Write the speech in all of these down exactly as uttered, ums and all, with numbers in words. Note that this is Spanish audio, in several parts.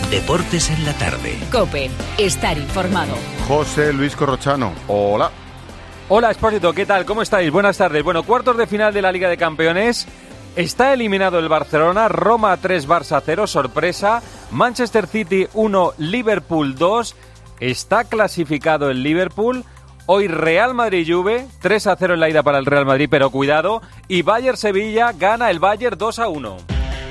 Deportes en la tarde. COPE. Estar informado. José Luis Corrochano. Hola. Hola, Expósito. ¿Qué tal? ¿Cómo estáis? Buenas tardes. Bueno, cuartos de final de la Liga de Campeones. Está eliminado el Barcelona. Roma tres, Barça cero. Sorpresa. Manchester City uno, Liverpool dos. Está clasificado el Liverpool. Hoy Real Madrid-Juve, tres a cero en la ida para el Real Madrid, pero cuidado. Y Bayern-Sevilla, gana el Bayern dos a uno.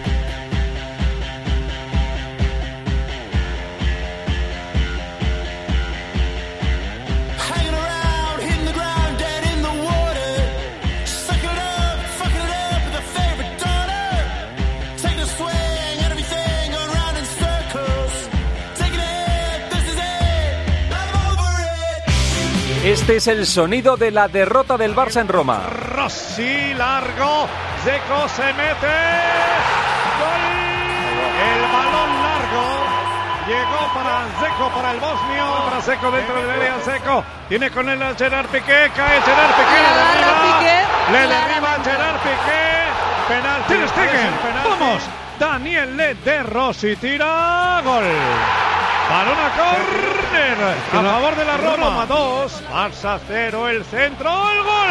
Este es el sonido de la derrota del Barça en Roma. Rossi, largo, Dzeko se mete, ¡gol! El balón largo, llegó para Dzeko, para el bosnio, para Dzeko dentro del área, Dzeko, tiene con él a Gerard Piqué, cae Gerard Piqué, le derriba, le derriba a Gerard Piqué, penal, Ter Stegen, vamos, Daniel Le de Rossi, tira, gol. Balón a córner, a favor de la Roma, dos, Barça cero, el centro, el gol.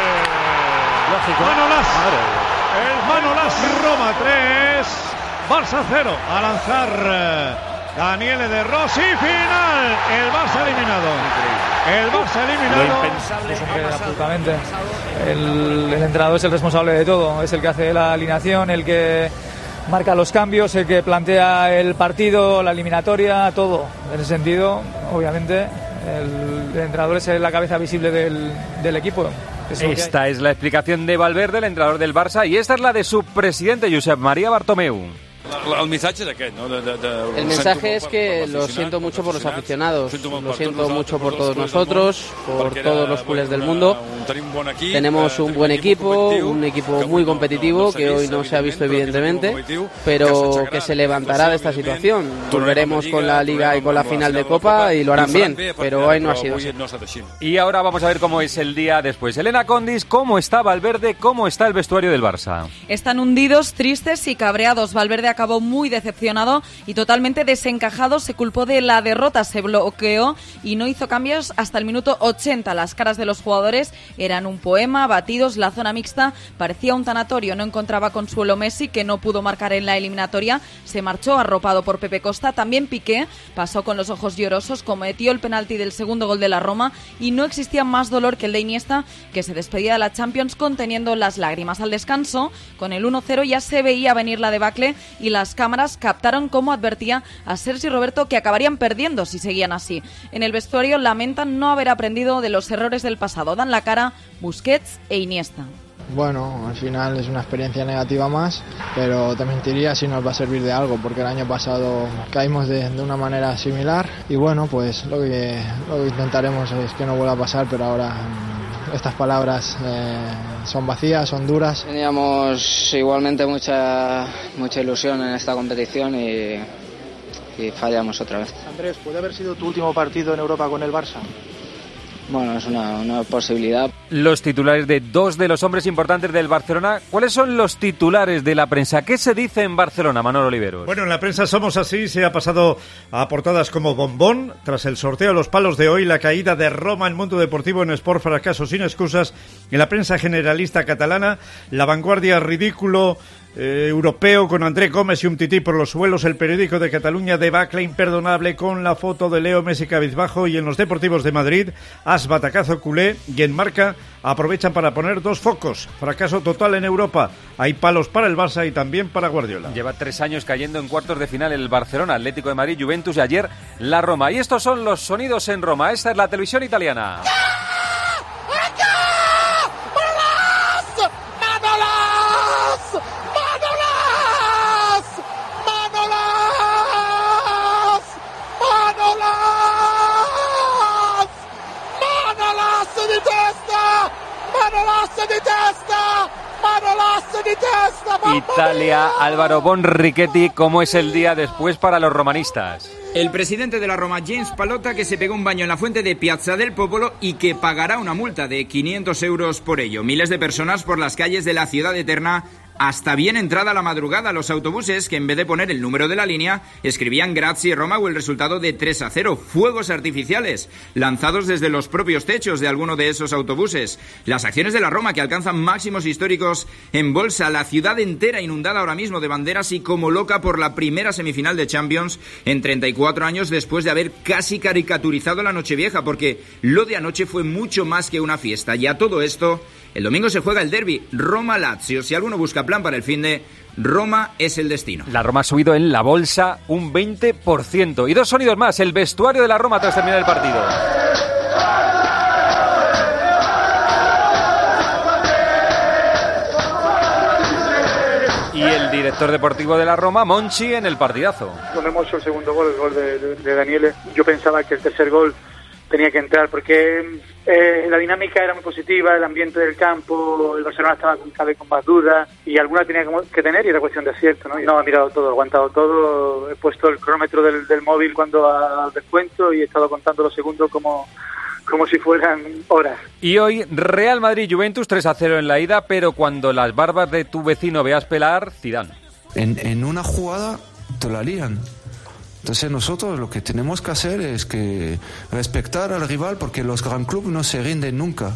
Lógico. Manolas, el Manolas, Roma tres, Barça cero. A lanzar Daniele De Rossi, final, el Barça eliminado. El Barça eliminado. Lo impensable. Eso que absolutamente. El, el entrenador es el responsable de todo, es el que hace la alineación, el que marca los cambios, el que plantea el partido, la eliminatoria, todo. En ese sentido, obviamente, el, el entrenador es la cabeza visible del, del equipo. Es esta es la explicación de Valverde, el entrenador del Barça, y esta es la de su presidente, Josep María Bartomeu. El mensaje de qué, ¿no? De, de, de, el mensaje es que lo siento mucho por los aficionados, lo siento mucho por todos nosotros, por todos los culés del mundo. Tenemos un buen equipo, un equipo muy competitivo que hoy no se ha visto evidentemente, pero que se levantará de esta situación. Volveremos con la Liga y con la final de Copa y lo harán bien, pero hoy no ha sido así. Y ahora vamos a ver cómo es el día después. Elena Condis, ¿cómo está Valverde? ¿Cómo está el vestuario del Barça? Están hundidos, tristes y cabreados. Valverde acabó muy decepcionado y totalmente desencajado. Se culpó de la derrota, se bloqueó y no hizo cambios hasta el minuto ochenta. Las caras de los jugadores eran un poema, batidos, la zona mixta parecía un tanatorio. No encontraba consuelo Messi, que no pudo marcar en la eliminatoria. Se marchó arropado por Pepe Costa. También Piqué pasó con los ojos llorosos, cometió el penalti del segundo gol de la Roma y no existía más dolor que el de Iniesta, que se despedía de la Champions conteniendo las lágrimas. Al descanso, con el uno cero ya se veía venir la debacle y las cámaras captaron cómo advertía a Sergi Roberto que acabarían perdiendo si seguían así. En el vestuario lamentan no haber aprendido de los errores del pasado. Dan la cara Busquets e Iniesta. Bueno, al final es una experiencia negativa más, pero te mentiría si nos va a servir de algo, porque el año pasado caímos de, de una manera similar y bueno, pues lo que, lo que intentaremos es que no vuelva a pasar, pero ahora estas palabras eh, son vacías, son duras. Teníamos igualmente mucha, mucha ilusión en esta competición y, y fallamos otra vez. Andrés, ¿puede haber sido tu último partido en Europa con el Barça? Bueno, es una, una posibilidad. Los titulares de dos de los hombres importantes del Barcelona. ¿Cuáles son los titulares de la prensa? ¿Qué se dice en Barcelona, Manolo Oliveros? Bueno, en la prensa somos así. Se ha pasado a portadas como bombón. Tras el sorteo de los palos de hoy, la caída de Roma en Mundo Deportivo en Sport, fracaso sin excusas. En la prensa generalista catalana, La Vanguardia, ridículo Eh, europeo con André Gómez y Umtiti por los suelos. El periódico de Cataluña, debacle imperdonable con la foto de Leo Messi cabizbajo. Y en los Deportivos de Madrid, as batacazo culé. Y en Marca aprovechan para poner dos focos: fracaso total en Europa. Hay palos para el Barça y también para Guardiola. Lleva tres años cayendo en cuartos de final el Barcelona, Atlético de Madrid, Juventus y ayer la Roma. Y estos son los sonidos en Roma. Esta es la televisión italiana. Italia, Álvaro Bonrichetti, ¿cómo es el día después para los romanistas? El presidente de la Roma, James Pallotta, que se pegó un baño en la fuente de Piazza del Popolo y que pagará una multa de quinientos euros por ello. Miles de personas por las calles de la ciudad eterna hasta bien entrada la madrugada los autobuses que en vez de poner el número de la línea escribían Grazie Roma o el resultado de tres a cero. Fuegos artificiales lanzados desde los propios techos de alguno de esos autobuses. Las acciones de la Roma que alcanzan máximos históricos en bolsa. La ciudad entera inundada ahora mismo de banderas y como loca por la primera semifinal de Champions en treinta y cuatro años después de haber casi caricaturizado la Nochevieja, porque lo de anoche fue mucho más que una fiesta. Y a todo esto, el domingo se juega el derbi Roma-Lazio. Si alguno busca plan para el finde, Roma es el destino. La Roma ha subido en la bolsa un veinte por ciento. Y dos sonidos más, el vestuario de la Roma tras terminar el partido. Y el director deportivo de la Roma, Monchi, en el partidazo. Cuando hemos hecho el segundo gol, el gol de, de, de Daniele, yo pensaba que el tercer gol tenía que entrar porque eh, la dinámica era muy positiva, el ambiente del campo, el Barcelona estaba cada vez con más dudas y alguna tenía que tener y era cuestión de acierto, ¿no? Y no, ha mirado todo, ha aguantado todo, he puesto el cronómetro del, del móvil cuando al descuento y he estado contando los segundos como... como si fueran horas. Y hoy Real Madrid-Juventus tres a cero en la ida, pero cuando las barbas de tu vecino veas pelar, Zidane. En, en una jugada te la lían. Entonces nosotros lo que tenemos que hacer es que respetar al rival, porque los gran clubes no se rinden nunca.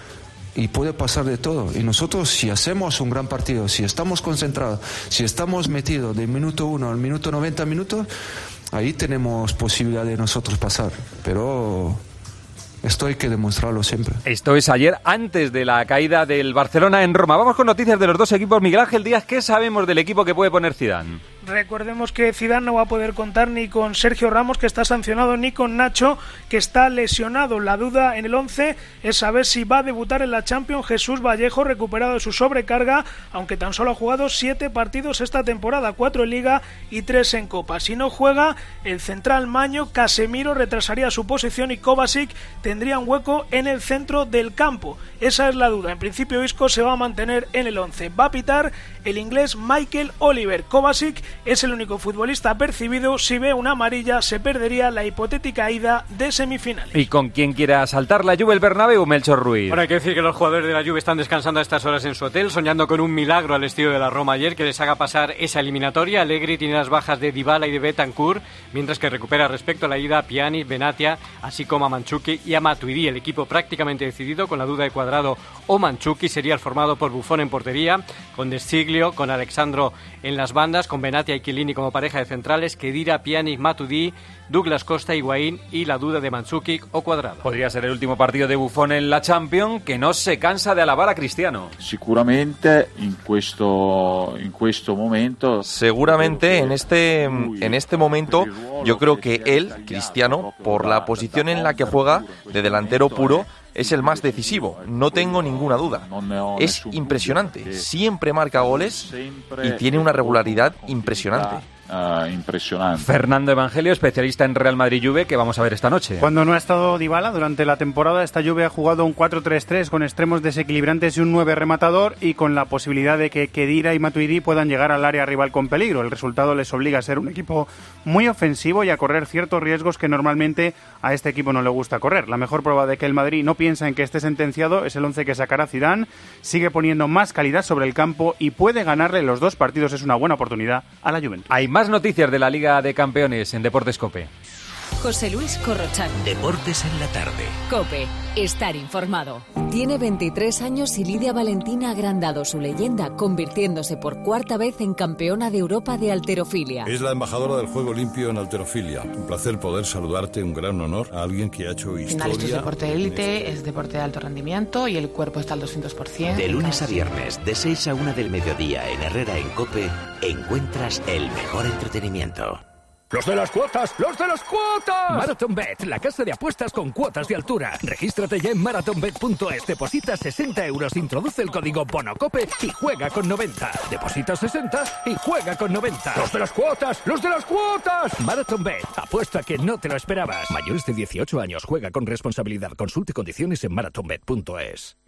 Y puede pasar de todo. Y nosotros, si hacemos un gran partido, si estamos concentrados, si estamos metidos del minuto uno al minuto noventa minutos, ahí tenemos posibilidad de nosotros pasar. Pero... esto hay que demostrarlo siempre. Esto es ayer, antes de la caída del Barcelona en Roma. Vamos con noticias de los dos equipos. Miguel Ángel Díaz, ¿qué sabemos del equipo que puede poner Zidane? Recordemos que Zidane no va a poder contar ni con Sergio Ramos, que está sancionado, ni con Nacho, que está lesionado. La duda en el once es saber si va a debutar en la Champions Jesús Vallejo, recuperado de su sobrecarga, aunque tan solo ha jugado siete partidos esta temporada, cuatro en Liga y tres en Copa. Si no juega, el central Maño, Casemiro retrasaría su posición y Kovacic tendría un hueco en el centro del campo. Esa es la duda. En principio Isco se va a mantener en el once. Va a pitar el inglés Michael Oliver. Kovacic es el único futbolista percibido. Si ve una amarilla se perdería la hipotética ida de semifinales. ¿Y con quién quiere asaltar la Juve el Bernabéu, Melchor Ruiz? Bueno, hay que decir que los jugadores de la Juve están descansando a estas horas en su hotel, soñando con un milagro al estilo de la Roma ayer que les haga pasar esa eliminatoria. Allegri tiene las bajas de Dybala y de Betancourt, mientras que recupera respecto a la ida a Pjanic, Benatia, así como a Mandzukic y a Matuidi. El equipo prácticamente decidido, con la duda de Cuadrado o Mandzukic. Sería el formado por Buffon en portería, con De Sciglio, con Alexandro en las bandas, con Benatia y Chiellini como pareja de centrales, Khedira, Pjanic, Matuidi, Douglas Costa, Higuaín y la duda de Mandzukic o Cuadrado. Podría ser el último partido de Buffon en la Champions, que no se cansa de alabar a Cristiano. Seguramente en questo, en questo momento. Seguramente en este, en este momento yo creo que él, Cristiano, por la posición en la que juega de delantero puro, es el más decisivo, no tengo ninguna duda. Es impresionante, siempre marca goles y tiene una regularidad impresionante. Uh, impresionante. Fernando Evangelio, especialista en Real Madrid-Juve, que vamos a ver esta noche. Cuando no ha estado Dybala durante la temporada, esta Juve ha jugado un cuatro tres tres con extremos desequilibrantes y un nueve rematador, y con la posibilidad de que Khedira y Matuidi puedan llegar al área rival con peligro. El resultado les obliga a ser un equipo muy ofensivo y a correr ciertos riesgos que normalmente a este equipo no le gusta correr. La mejor prueba de que el Madrid no piensa en que esté sentenciado es el once que sacará Zidane. Sigue poniendo más calidad sobre el campo y puede ganarle los dos partidos. Es una buena oportunidad a la Juventus. Hay más noticias de la Liga de Campeones en Deportes COPE. José Luis Corrochano. Deportes en la tarde. COPE. Estar informado. Tiene veintitrés años y Lidia Valentina ha agrandado su leyenda, convirtiéndose por cuarta vez en campeona de Europa de halterofilia. Es la embajadora del juego limpio en halterofilia. Un placer poder saludarte, un gran honor a alguien que ha hecho historia. Final, esto es deporte de élite, es deporte de alto rendimiento y el cuerpo está al doscientos por ciento. De lunes a viernes, de seis a una del mediodía en Herrera en COPE, encuentras el mejor entretenimiento. ¡Los de las cuotas! ¡Los de las cuotas! MarathonBet, la casa de apuestas con cuotas de altura. Regístrate ya en marathon bet punto es. Deposita sesenta euros, introduce el código BONOCOPE y juega con noventa. Deposita sesenta y juega con noventa. ¡Los de las cuotas! ¡Los de las cuotas! MarathonBet, apuesta que no te lo esperabas. Mayores de dieciocho años, juega con responsabilidad. Consulte condiciones en marathon bet punto es.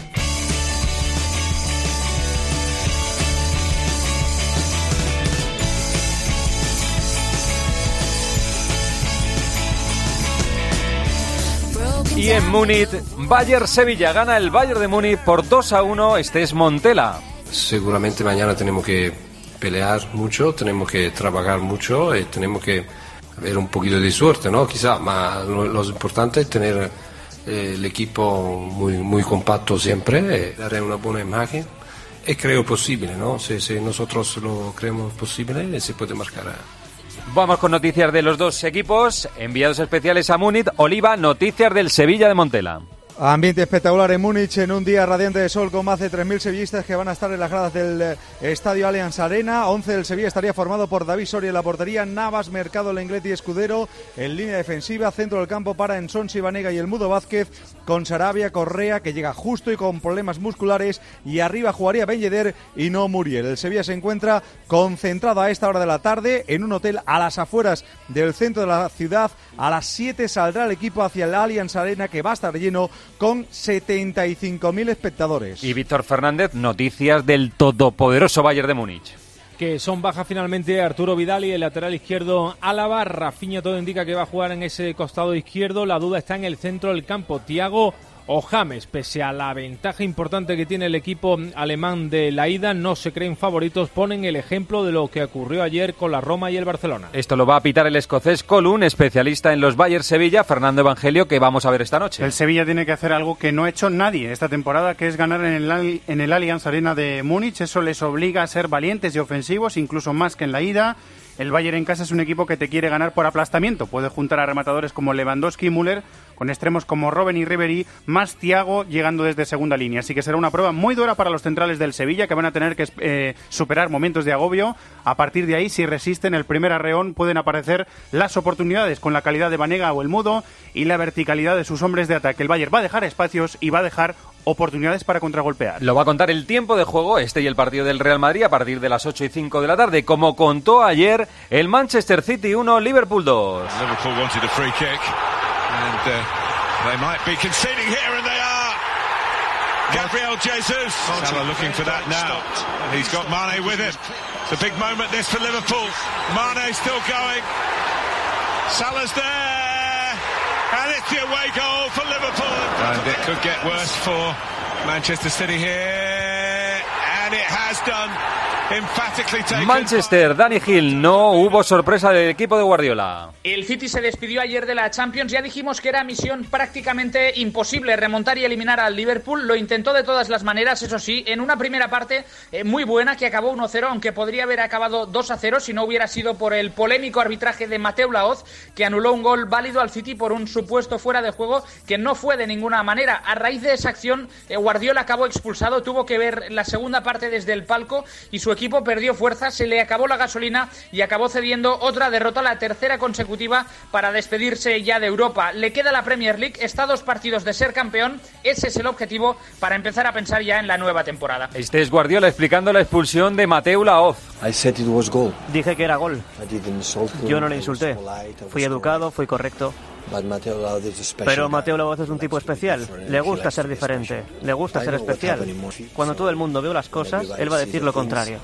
Y en Múnich, Bayern-Sevilla, gana el Bayern de Múnich por dos a uno. Este es Montela. seguramente mañana tenemos que pelear mucho, tenemos que trabajar mucho y tenemos que haber un poquito de suerte, ¿no? Quizá, ma lo, lo importante es tener eh, el equipo muy, muy compacto siempre, eh, dar una buena imagen. Y creo posible, ¿no? Si, si nosotros lo creemos posible, se puede marcar. Vamos con noticias de los dos equipos. Enviados especiales a Múnich. Oliva, noticias del Sevilla de Montela. Ambiente espectacular en Múnich en un día radiante de sol con más de tres mil sevillistas que van a estar en las gradas del estadio Allianz Arena. once del Sevilla estaría formado por David Soria en la portería, Navas, Mercado, Lenglet y Escudero en línea defensiva, centro del campo para Ensonsi, Banega y el Mudo Vázquez, con Sarabia, Correa que llega justo y con problemas musculares, y arriba jugaría Ben Yedder y no Muriel. El Sevilla se encuentra concentrado a esta hora de la tarde en un hotel a las afueras del centro de la ciudad. A las siete saldrá el equipo hacia el Allianz Arena, que va a estar lleno con setenta y cinco mil espectadores. Y Víctor Fernández, noticias del todopoderoso Bayern de Múnich. Que son bajas finalmente Arturo Vidal y el lateral izquierdo Álava. Rafinha todo indica que va a jugar en ese costado izquierdo. La duda está en el centro del campo. Thiago o James, pese a la ventaja importante que tiene el equipo alemán de la ida, no se creen favoritos, ponen el ejemplo de lo que ocurrió ayer con la Roma y el Barcelona. Esto lo va a pitar el escocés Colún, especialista en los Bayern Sevilla, Fernando Evangelio, que vamos a ver esta noche. El Sevilla tiene que hacer algo que no ha hecho nadie esta temporada, que es ganar en el, en el Allianz Arena de Múnich. Eso les obliga a ser valientes y ofensivos, incluso más que en la ida. El Bayern en casa es un equipo que te quiere ganar por aplastamiento. Puede juntar a rematadores como Lewandowski y Müller, con extremos como Robben y Ribéry, más Thiago llegando desde segunda línea. Así que será una prueba muy dura para los centrales del Sevilla, que van a tener que eh, superar momentos de agobio. A partir de ahí, si resisten el primer arreón, pueden aparecer las oportunidades con la calidad de Banega o el Mudo y la verticalidad de sus hombres de ataque. El Bayern va a dejar espacios y va a dejar oportunidades para contragolpear. Lo va a contar el tiempo de juego, este y el partido del Real Madrid, a partir de las ocho y cinco de la tarde, como contó ayer el Manchester City uno, Liverpool dos. Liverpool wanted a free kick and uh, they might be conceding here and they are. Gabriel Jesus. Salah looking for that now. He's got Mane with him. It's a big moment this for Liverpool. Mane still going. Salah's there. And it's the away goal for Liverpool. And it could get worse for Manchester City here. And it has done. Emphatically taken. Manchester, Dani Gil, no hubo sorpresa del equipo de Guardiola. El City se despidió ayer de la Champions. Ya dijimos que era misión prácticamente imposible remontar y eliminar al Liverpool. Lo intentó de todas las maneras, eso sí, en una primera parte eh, muy buena, que acabó uno cero, aunque podría haber acabado dos a cero si no hubiera sido por el polémico arbitraje de Mateu Laoz, que anuló un gol válido al City por un supuesto fuera de juego que no fue de ninguna manera. A raíz de esa acción, eh, Guardiola acabó expulsado, tuvo que ver la segunda parte desde el palco y su equipo perdió fuerza, se le acabó la gasolina y acabó cediendo otra derrota, la tercera consecutiva, para despedirse ya de Europa. Le queda la Premier League, está a dos partidos de ser campeón, ese es el objetivo para empezar a pensar ya en la nueva temporada. Este es Guardiola explicando la expulsión de Mateu Laoz. Dije que era gol. Yo no le insulté. Fui educado, fui correcto. Pero Mateu Laoz es un tipo especial. Le gusta ser diferente. Le gusta ser especial. Cuando todo el mundo ve las cosas, él va a decir lo contrario.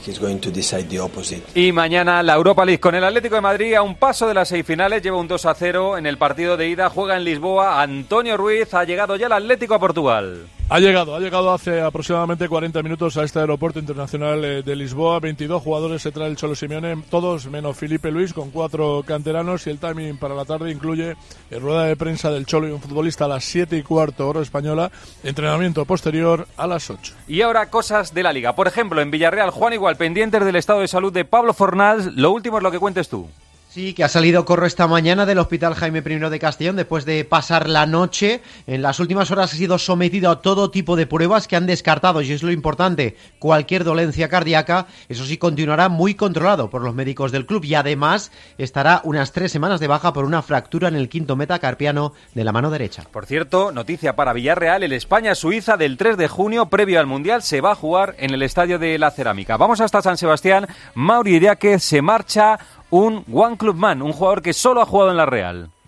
Y mañana la Europa League con el Atlético de Madrid a un paso de las seis finales. Lleva un dos a cero en el partido de ida. Juega en Lisboa. Antonio Ruiz. Ha llegado ya el Atlético a Portugal. Ha llegado, ha llegado hace aproximadamente cuarenta minutos a este aeropuerto internacional de Lisboa. veintidós jugadores se trae el Cholo Simeone, todos menos Filipe Luis, con cuatro canteranos, y el timing para la tarde incluye rueda de prensa del Cholo y un futbolista a las siete y cuarto hora española, entrenamiento posterior a las ocho. Y ahora cosas de la Liga. Por ejemplo, en Villarreal, Juan Igual, pendientes del estado de salud de Pablo Fornals. Lo último es lo que cuentes tú. Sí, que ha salido Corro esta mañana del Hospital Jaime primero de Castellón después de pasar la noche. En las últimas horas ha sido sometido a todo tipo de pruebas que han descartado, y es lo importante, cualquier dolencia cardíaca. Eso sí, continuará muy controlado por los médicos del club y además estará unas tres semanas de baja por una fractura en el quinto metacarpiano de la mano derecha. Por cierto, noticia para Villarreal, el España-Suiza del tres de junio, previo al Mundial, se va a jugar en el Estadio de la Cerámica. Vamos hasta San Sebastián. Mauri Iriáquez se marcha, un One Club Man, un jugador que solo ha jugado en la Real.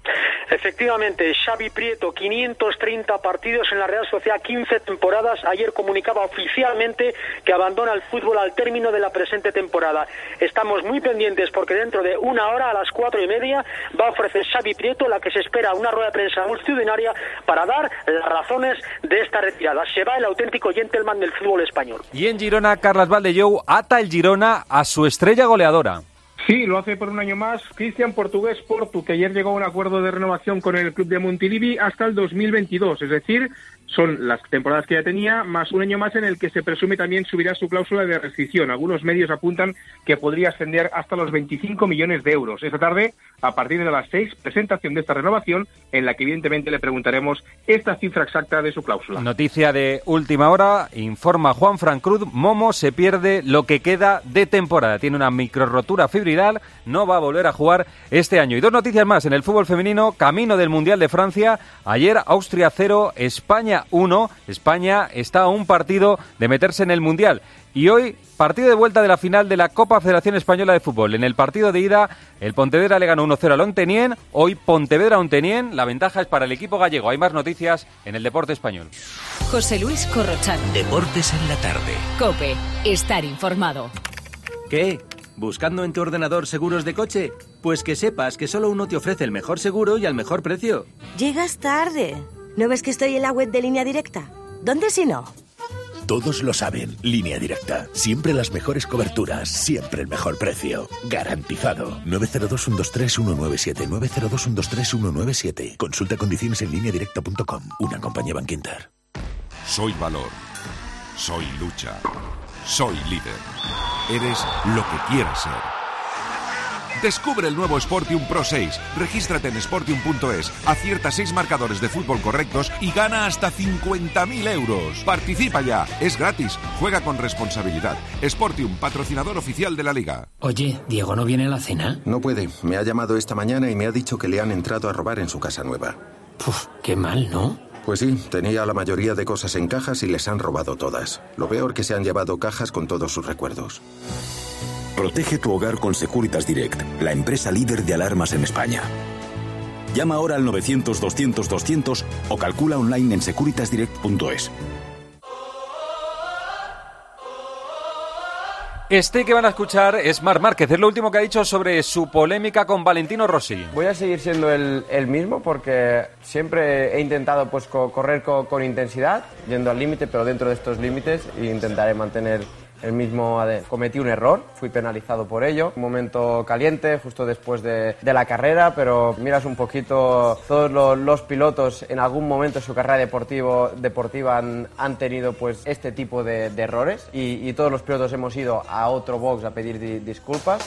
Efectivamente, Xavi Prieto, quinientos treinta partidos en la Real Sociedad, quince temporadas. Ayer comunicaba oficialmente que abandona el fútbol al término de la presente temporada. Estamos muy pendientes porque dentro de una hora, a las cuatro y media, va a ofrecer Xavi Prieto la que se espera una rueda de prensa multitudinaria para dar las razones de esta retirada. Se va el auténtico gentleman del fútbol español. Y en Girona, Carles Valdellou ata el Girona a su estrella goleadora. Sí, lo hace por un año más Cristian Portugués Portu, que ayer llegó a un acuerdo de renovación con el club de Montilivi hasta el dos mil veintidós, es decir, son las temporadas que ya tenía, más un año más en el que se presume también subirá su cláusula de rescisión. Algunos medios apuntan que podría ascender hasta los veinticinco millones de euros. Esta tarde, a partir de las seis, presentación de esta renovación, en la que evidentemente le preguntaremos esta cifra exacta de su cláusula. Noticia de última hora, informa Juan Fran Cruz, Momo se pierde lo que queda de temporada. Tiene una microrotura fibrilar, no va a volver a jugar este año. Y dos noticias más en el fútbol femenino, camino del Mundial de Francia. Ayer Austria cero, España uno. España está a un partido de meterse en el Mundial. Y hoy, partido de vuelta de la final de la Copa Federación Española de Fútbol. En el partido de ida, el Pontevedra le ganó uno cero al Ontenien. Hoy Pontevedra-Ontenien, la ventaja es para el equipo gallego. Hay más noticias en el deporte español. José Luis Corrochano. Deportes en la tarde. COPE. Estar informado. ¿Qué? ¿Buscando en tu ordenador seguros de coche? Pues que sepas que solo uno te ofrece el mejor seguro y al mejor precio. Llegas tarde. ¿No ves que estoy en la web de Línea Directa? ¿Dónde si no? Todos lo saben. Línea Directa. Siempre las mejores coberturas. Siempre el mejor precio. Garantizado. nueve cero dos, uno dos tres, uno nueve siete. nueve cero dos, uno dos tres, uno nueve siete. Consulta condiciones en línea directa punto com. Una compañía Bankinter. Soy valor. Soy lucha. Soy líder. Eres lo que quieras ser. Descubre el nuevo Sportium Pro seis. Regístrate en sportium punto es, acierta seis marcadores de fútbol correctos y gana hasta cincuenta mil euros. Participa ya, es gratis. Juega con responsabilidad. Sportium, patrocinador oficial de la Liga. Oye, ¿Diego no viene a la cena? No puede. Me ha llamado esta mañana y me ha dicho que le han entrado a robar en su casa nueva. Puf, qué mal, ¿no? Pues sí, tenía la mayoría de cosas en cajas y les han robado todas. Lo peor que se han llevado cajas con todos sus recuerdos. Protege tu hogar con Securitas Direct, la empresa líder de alarmas en España. Llama ahora al novecientos, doscientos, doscientos o calcula online en securitas direct punto es. Este que van a escuchar es Marc Márquez, es lo último que ha dicho sobre su polémica con Valentino Rossi. Voy a seguir siendo el, el mismo porque siempre he intentado pues co- correr co- con intensidad, yendo al límite, pero dentro de estos límites, e intentaré mantener el mismo A D N. Cometí un error, fui penalizado por ello, un momento caliente justo después de, de la carrera, pero miras un poquito, todos los, los pilotos en algún momento de su carrera deportivo, deportiva han, han tenido pues este tipo de, de errores y, y todos los pilotos hemos ido a otro box a pedir di, disculpas.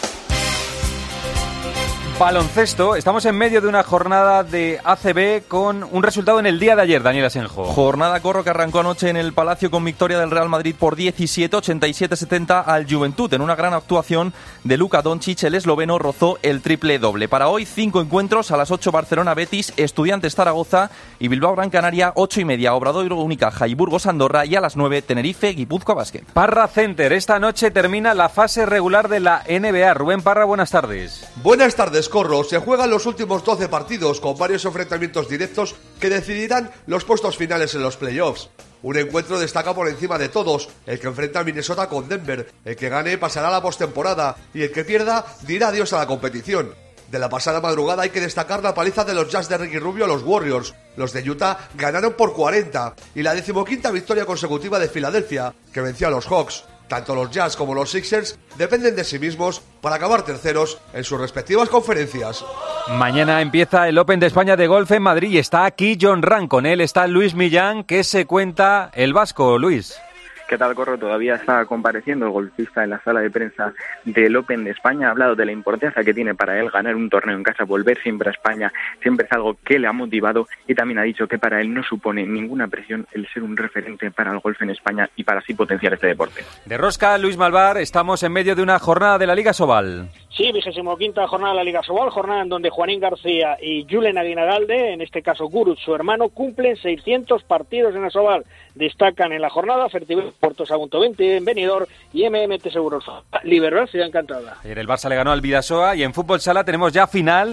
Baloncesto, estamos en medio de una jornada de A C B con un resultado en el día de ayer, Daniel Asenjo. Jornada corro que arrancó anoche en el Palacio con victoria del Real Madrid por diecisiete, ochenta y siete setenta al Juventud. En una gran actuación de Luka Doncic, el esloveno rozó el triple doble. Para hoy, cinco encuentros: a las ocho Barcelona Betis, Estudiantes Zaragoza y Bilbao Gran Canaria, ocho y media Obradoiro Unicaja y Burgos Andorra, y a las nueve Tenerife Guipúzcoa Basket. Parra Center, esta noche termina la fase regular de la N B A. Rubén Parra, buenas tardes. Buenas tardes, Corro. Se juegan los últimos doce partidos con varios enfrentamientos directos que decidirán los puestos finales en los playoffs. Un encuentro destaca por encima de todos, el que enfrenta a Minnesota con Denver. El que gane pasará a la postemporada y el que pierda dirá adiós a la competición. De la pasada madrugada hay que destacar la paliza de los Jazz de Ricky Rubio a los Warriors. Los de Utah ganaron por cuarenta y la decimoquinta victoria consecutiva de Filadelfia, que venció a los Hawks. Tanto los Jazz como los Sixers dependen de sí mismos para acabar terceros en sus respectivas conferencias. Mañana empieza el Open de España de golf en Madrid y está aquí John Ram. Con él está Luis Millán, que se cuenta el vasco. Luis. ¿Qué tal, Corro? Todavía está compareciendo el golfista en la sala de prensa del Open de España. Ha hablado de la importancia que tiene para él ganar un torneo en casa, volver siempre a España. Siempre es algo que le ha motivado y también ha dicho que para él no supone ninguna presión el ser un referente para el golf en España y para así potenciar este deporte. De rosca, Luis Malvar, estamos en medio de una jornada de la Liga Sobal. Sí, vigésimo quinta jornada de la Liga Sobal, jornada en donde Juanín García y Julen Aguinalde, en este caso Gurut, su hermano, cumplen seiscientos partidos en la Sobal. Destacan en la jornada Fertiberia, Puerto Sagunto veinte en Benidorm y M M T Seguros Liberal Ciudad Encantada. Ayer el Barça le ganó al Bidasoa y en fútbol sala tenemos ya final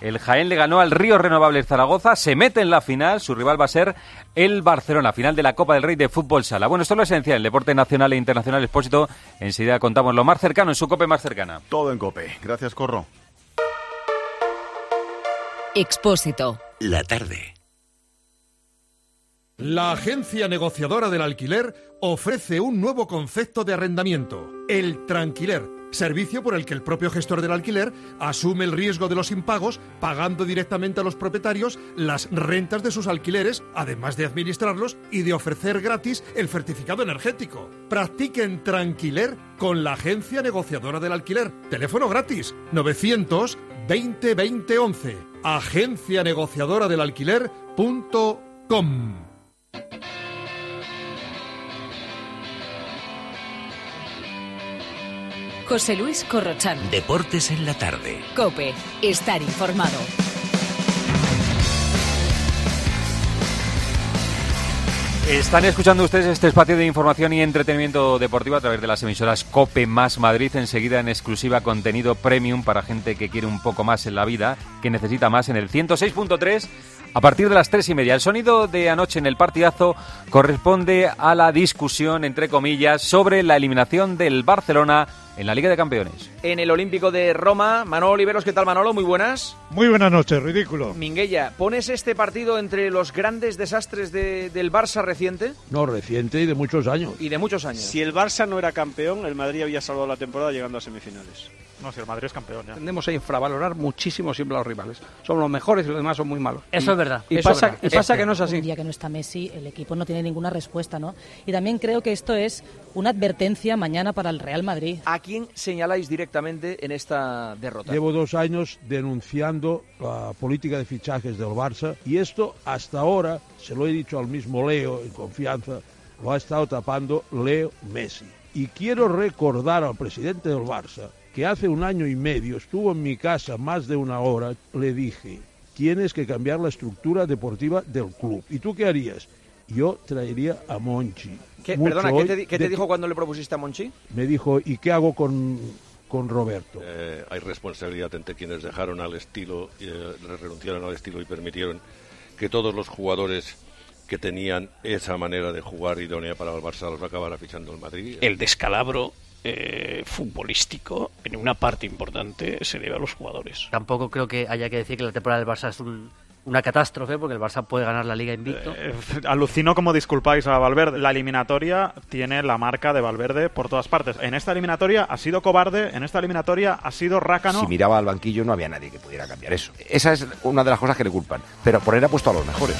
El Jaén le ganó al Río Renovables Zaragoza, se mete en la final, su rival va a ser el Barcelona, final de la Copa del Rey de Fútbol Sala. Bueno, esto es lo esencial, el deporte nacional e internacional Expósito. Enseguida contamos lo más cercano en su COPE más cercana. Todo en COPE. Gracias, Corro. Expósito. La tarde. La agencia negociadora del alquiler ofrece un nuevo concepto de arrendamiento, el tranquiler, servicio por el que el propio gestor del alquiler asume el riesgo de los impagos, pagando directamente a los propietarios las rentas de sus alquileres, además de administrarlos y de ofrecer gratis el certificado energético. Practiquen tranquiler con la agencia negociadora del alquiler. Teléfono gratis novecientos veinte veinte once. agencia negociadora del alquiler punto com. José Luis Corrochano. Deportes en la tarde. COPE. Estar informado. Están escuchando ustedes este espacio de información y entretenimiento deportivo a través de las emisoras COPE más Madrid. Enseguida en exclusiva contenido premium para gente que quiere un poco más en la vida, que necesita más en el ciento seis punto tres. A partir de las tres y media, el sonido de anoche en el partidazo corresponde a la discusión, entre comillas, sobre la eliminación del Barcelona en la Liga de Campeones. En el Olímpico de Roma, Manolo Oliveros, ¿qué tal, Manolo? Muy buenas. Muy buenas noches, ridículo. Minguella, ¿pones este partido entre los grandes desastres de, del Barça reciente? No, reciente y de muchos años. Y de muchos años. Si el Barça no era campeón, el Madrid había salvado la temporada llegando a semifinales. No, si el Madrid es campeón ya. Tendemos a infravalorar muchísimo siempre a los rivales. Son los mejores y los demás son muy malos. Eso y, es verdad. Y eso pasa, es verdad. Y pasa que no es así. Un día que no está Messi, el equipo no tiene ninguna respuesta, ¿no? Y también creo que esto es una advertencia mañana para el Real Madrid. ¿A quién señaláis directamente en esta derrota? Llevo dos años denunciando la política de fichajes del Barça y esto hasta ahora, se lo he dicho al mismo Leo en confianza, lo ha estado tapando Leo Messi. Y quiero recordar al presidente del Barça que hace un año y medio estuvo en mi casa más de una hora, le dije, tienes que cambiar la estructura deportiva del club. ¿Y tú qué harías? Yo traería a Monchi. ¿Qué, perdona, ¿qué te, qué te dijo cuando le propusiste a Monchi? Me dijo, ¿y qué hago con, con Roberto? Eh, hay responsabilidad entre quienes dejaron al estilo, eh, renunciaron al estilo y permitieron que todos los jugadores que tenían esa manera de jugar idónea para el Barça los acabara fichando el Madrid. El descalabro Eh, futbolístico en una parte importante se debe a los jugadores. Tampoco creo que haya que decir que la temporada del Barça es un, una catástrofe, porque el Barça puede ganar la Liga invicto. Eh, alucino como disculpáis a Valverde. La eliminatoria tiene la marca de Valverde por todas partes. En esta eliminatoria ha sido cobarde, en esta eliminatoria ha sido rácano. Si miraba al banquillo no había nadie que pudiera cambiar eso. Esa es una de las cosas que le culpan. Pero por él ha puesto a los mejores.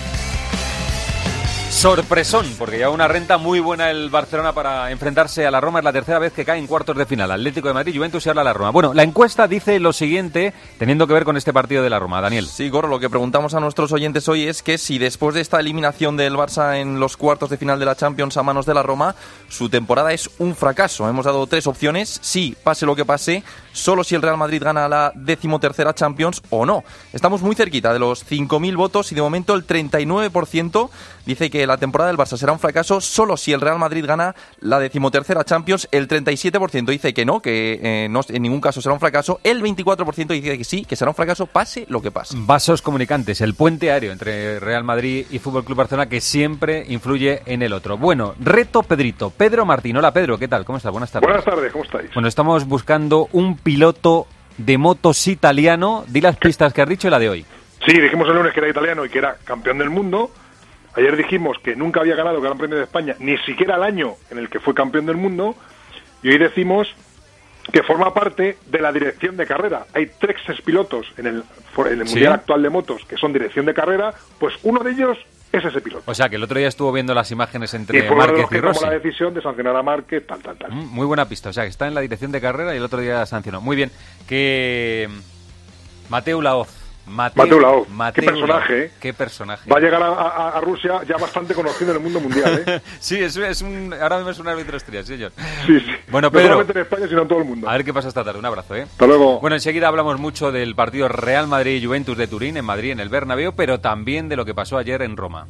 Sorpresón, porque lleva una renta muy buena el Barcelona para enfrentarse a la Roma. Es la tercera vez que cae en cuartos de final. Atlético de Madrid, Juventus y ahora la Roma. Bueno, la encuesta dice lo siguiente, teniendo que ver con este partido de la Roma. Daniel. Sí, Gorro, lo que preguntamos a nuestros oyentes hoy es que si después de esta eliminación del Barça en los cuartos de final de la Champions a manos de la Roma, su temporada es un fracaso. Hemos dado tres opciones. Sí, pase lo que pase, solo si el Real Madrid gana la decimotercera Champions o no. Estamos muy cerquita de los cinco mil votos y de momento el treinta y nueve por ciento dice que la temporada del Barça será un fracaso solo si el Real Madrid gana la decimotercera Champions. El treinta y siete por ciento dice que no, que eh, no, en ningún caso será un fracaso. El veinticuatro por ciento dice que sí, que será un fracaso pase lo que pase. Vasos comunicantes, el puente aéreo entre Real Madrid y Fútbol Club Barcelona que siempre influye en el otro. Bueno, reto Pedrito. Pedro Martín. Hola Pedro, ¿qué tal? ¿Cómo estás? Buenas tardes. Buenas tardes, ¿cómo estáis? Bueno, estamos buscando un piloto de motos italiano. Di las pistas que has dicho y la de hoy. Sí, dijimos el lunes que era italiano y que era campeón del mundo. Ayer dijimos que nunca había ganado el Gran Premio de España, ni siquiera el año en el que fue campeón del mundo. Y hoy decimos que forma parte de la dirección de carrera. Hay tres pilotos en el, en el ¿Sí? Mundial actual de motos que son dirección de carrera, pues uno de ellos es ese piloto. O sea, que el otro día estuvo viendo las imágenes entre y fue Márquez uno de los que y Rossi. tomó la decisión de sancionar a Márquez, tal, tal, tal. Mm, muy buena pista, o sea, que está en la dirección de carrera y el otro día sancionó. Muy bien, que Mateu Laoz. Mateu, Mateu Laoz, Mateu qué personaje, Laoz. ¿eh? Qué personaje. Va a llegar a, a, a Rusia ya bastante conocido en el mundo mundial, ¿eh? Sí, es, es un, ahora mismo es un árbitro estrella, sí, señor. Sí, sí. Bueno, no Pedro, solamente en España, sino en todo el mundo. A ver qué pasa esta tarde. Un abrazo, ¿eh? Hasta luego. Bueno, enseguida hablamos mucho del partido Real Madrid y Juventus de Turín, en Madrid, en el Bernabéu, pero también de lo que pasó ayer en Roma.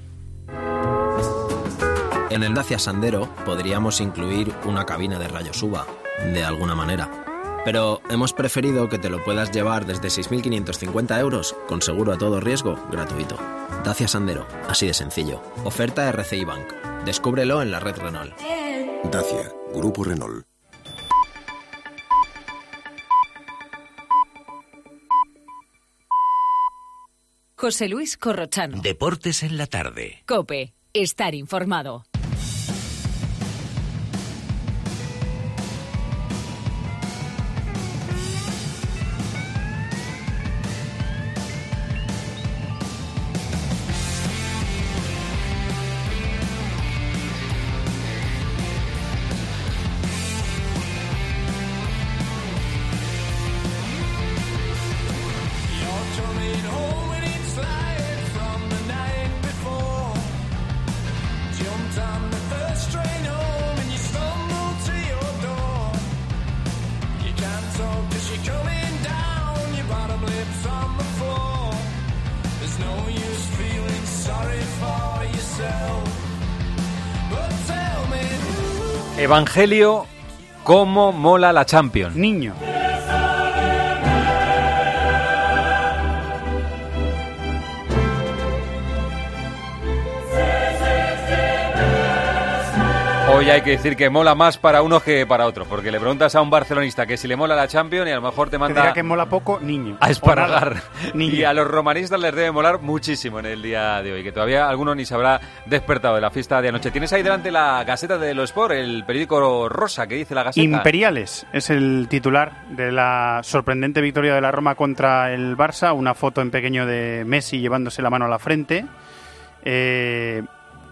En el Dacia Sandero podríamos incluir una cabina de rayos U V A, de alguna manera. Pero hemos preferido que te lo puedas llevar desde seis mil quinientos cincuenta euros con seguro a todo riesgo gratuito. Dacia Sandero, así de sencillo. Oferta R C I Bank. Descúbrelo en la red Renault. Dacia, Grupo Renault. José Luis Corrochano. Deportes en la tarde. COPE. Estar informado. Evangelio, cómo mola la Champions. Niño. Hoy hay que decir que mola más para unos que para otros, porque le preguntas a un barcelonista que si le mola la Champions y a lo mejor te manda... Te dirá que mola poco, niño. A esparagar. Niño. Y a los romanistas les debe molar muchísimo en el día de hoy, que todavía alguno ni se habrá despertado de la fiesta de anoche. Tienes ahí delante la Gaceta de los Sport, el periódico rosa que dice la Gaceta. Imperiales es el titular de la sorprendente victoria de la Roma contra el Barça. Una foto en pequeño de Messi llevándose la mano a la frente. Eh...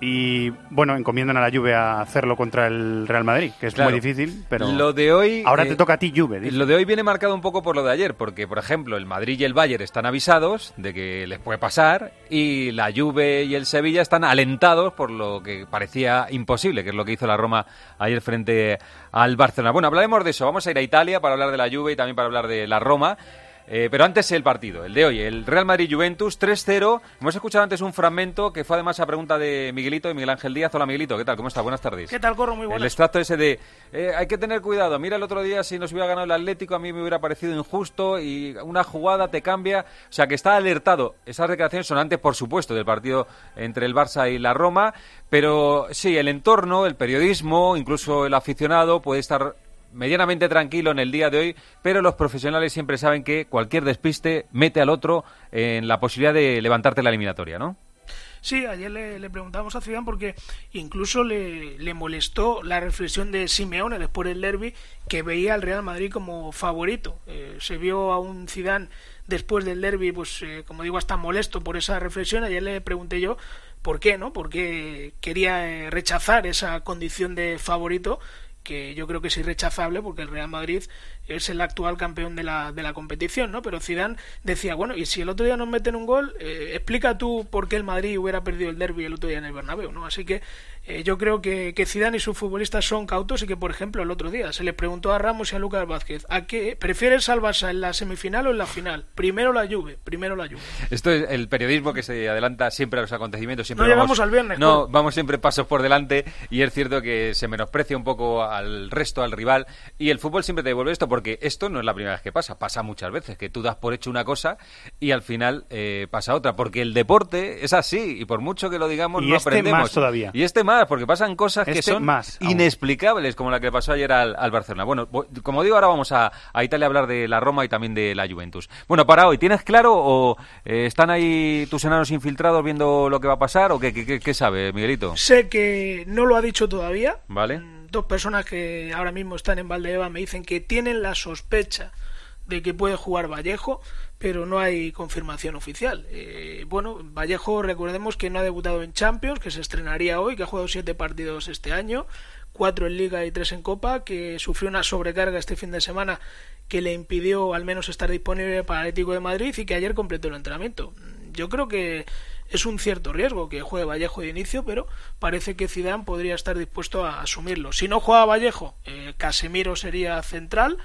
Y bueno, encomiendan a la Juve a hacerlo contra el Real Madrid, que es claro, muy difícil, pero lo de hoy, ahora eh, te toca a ti, Juve. Dice. Lo de hoy viene marcado un poco por lo de ayer, porque por ejemplo el Madrid y el Bayern están avisados de que les puede pasar y la Juve y el Sevilla están alentados por lo que parecía imposible, que es lo que hizo la Roma ayer frente al Barcelona. Bueno, hablaremos de eso, vamos a ir a Italia para hablar de la Juve y también para hablar de la Roma. Eh, pero antes el partido, el de hoy, el Real Madrid-Juventus tres cero. Hemos escuchado antes un fragmento que fue además a pregunta de Miguelito, de Miguel Ángel Díaz. Hola Miguelito, ¿qué tal? ¿Cómo estás? Buenas tardes. ¿Qué tal, Corro? Muy buenas. El extracto ese de, eh, hay que tener cuidado, mira el otro día si nos hubiera ganado el Atlético, a mí me hubiera parecido injusto y una jugada te cambia. O sea que está alertado. Esas declaraciones son antes, por supuesto, del partido entre el Barça y la Roma. Pero sí, el entorno, el periodismo, incluso el aficionado puede estar medianamente tranquilo en el día de hoy, pero los profesionales siempre saben que cualquier despiste mete al otro en la posibilidad de levantarte la eliminatoria, ¿no? Sí, ayer le, le preguntamos a Zidane porque incluso le, le molestó la reflexión de Simeone después del derbi, que veía al Real Madrid como favorito. Eh, se vio a un Zidane después del derbi, pues eh, como digo, hasta molesto por esa reflexión. Ayer le pregunté yo por qué, ¿no? Por qué quería eh, rechazar esa condición de favorito, que yo creo que es irrechazable porque el Real Madrid es el actual campeón de la, de la competición, ¿no? Pero Zidane decía, bueno, y si el otro día nos meten un gol, eh, explica tú por qué el Madrid hubiera perdido el derbi el otro día en el Bernabéu, ¿no? Así que eh, yo creo que, que Zidane y sus futbolistas son cautos y que, por ejemplo, el otro día se le preguntó a Ramos y a Lucas Vázquez, ¿a qué prefieres al Barça en la semifinal o en la final? Primero la Juve, primero la Juve. Esto es el periodismo que se adelanta siempre a los acontecimientos. Siempre no vamos, llegamos al viernes. No, por... vamos siempre pasos por delante y es cierto que se menosprecia un poco al resto, al rival, y el fútbol siempre te devuelve esto porque esto no es la primera vez que pasa, pasa muchas veces, que tú das por hecho una cosa y al final eh, pasa otra, porque el deporte es así y por mucho que lo digamos y no este aprendemos. Más todavía. Y este más, porque pasan cosas este que son más inexplicables, como la que pasó ayer al, al Barcelona. Bueno, como digo, ahora vamos a, a Italia a hablar de la Roma y también de la Juventus. Bueno, para hoy, ¿tienes claro o eh, están ahí tus enanos infiltrados viendo lo que va a pasar o qué, qué, qué, qué sabe, Miguelito? Sé que no lo ha dicho todavía. Vale. Dos personas que ahora mismo están en Valdebeba me dicen que tienen la sospecha de que puede jugar Vallejo, pero no hay confirmación oficial. Eh, bueno, Vallejo, recordemos que no ha debutado en Champions, que se estrenaría hoy, que ha jugado siete partidos este año, cuatro en Liga y tres en Copa, que sufrió una sobrecarga este fin de semana que le impidió al menos estar disponible para el Atlético de Madrid y que ayer completó el entrenamiento. Yo creo que es un cierto riesgo que juegue Vallejo de inicio, pero parece que Zidane podría estar dispuesto a asumirlo. Si no juega Vallejo, eh, Casemiro sería central.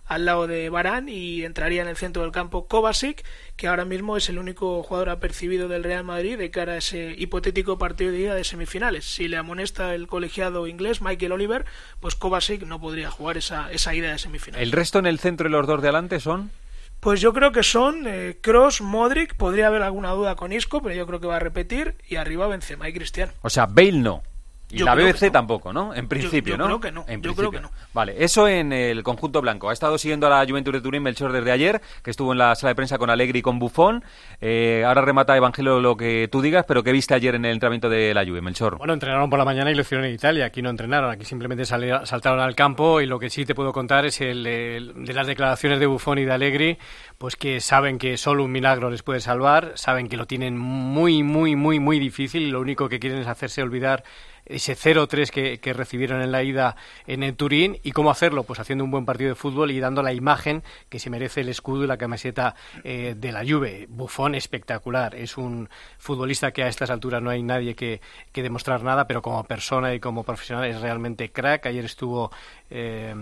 al lado de Varane, y entraría en el centro del campo Kovacic, que ahora mismo es el único jugador apercibido del Real Madrid de cara a ese hipotético partido de ida de semifinales. Si le amonesta el colegiado inglés Michael Oliver, pues Kovacic no podría jugar esa, esa ida de semifinales. ¿El resto en el centro y los dos de adelante son? Pues yo creo que son eh, Kroos, Modric, podría haber alguna duda con Isco, pero yo creo que va a repetir, y arriba Benzema y Cristiano. O sea, Bale no. Y Yo la creo B B C que no. tampoco, ¿no? En principio, yo, yo ¿no? creo que no. En yo principio creo que no. Vale, eso en el conjunto blanco. Ha estado siguiendo a la Juventus de Turín Melchor desde ayer, que estuvo en la sala de prensa con Allegri y con Buffon. Eh, ahora remata Evangelio lo que tú digas, pero ¿qué viste ayer en el entrenamiento de la Juve, Melchor? Bueno, entrenaron por la mañana y lo hicieron en Italia. Aquí no entrenaron, aquí simplemente sali- saltaron al campo, y lo que sí te puedo contar es el, el de las declaraciones de Buffon y de Allegri, pues que saben que solo un milagro les puede salvar, saben que lo tienen muy, muy, muy, muy difícil, y lo único que quieren es hacerse olvidar ese cero tres que, que recibieron en la ida en el Turín. ¿Y cómo hacerlo? Pues haciendo un buen partido de fútbol y dando la imagen que se merece el escudo y la camiseta eh, de la Juve. Buffon espectacular, es un futbolista que a estas alturas no hay nadie que, que demostrar nada, pero como persona y como profesional es realmente crack. Ayer estuvo eh,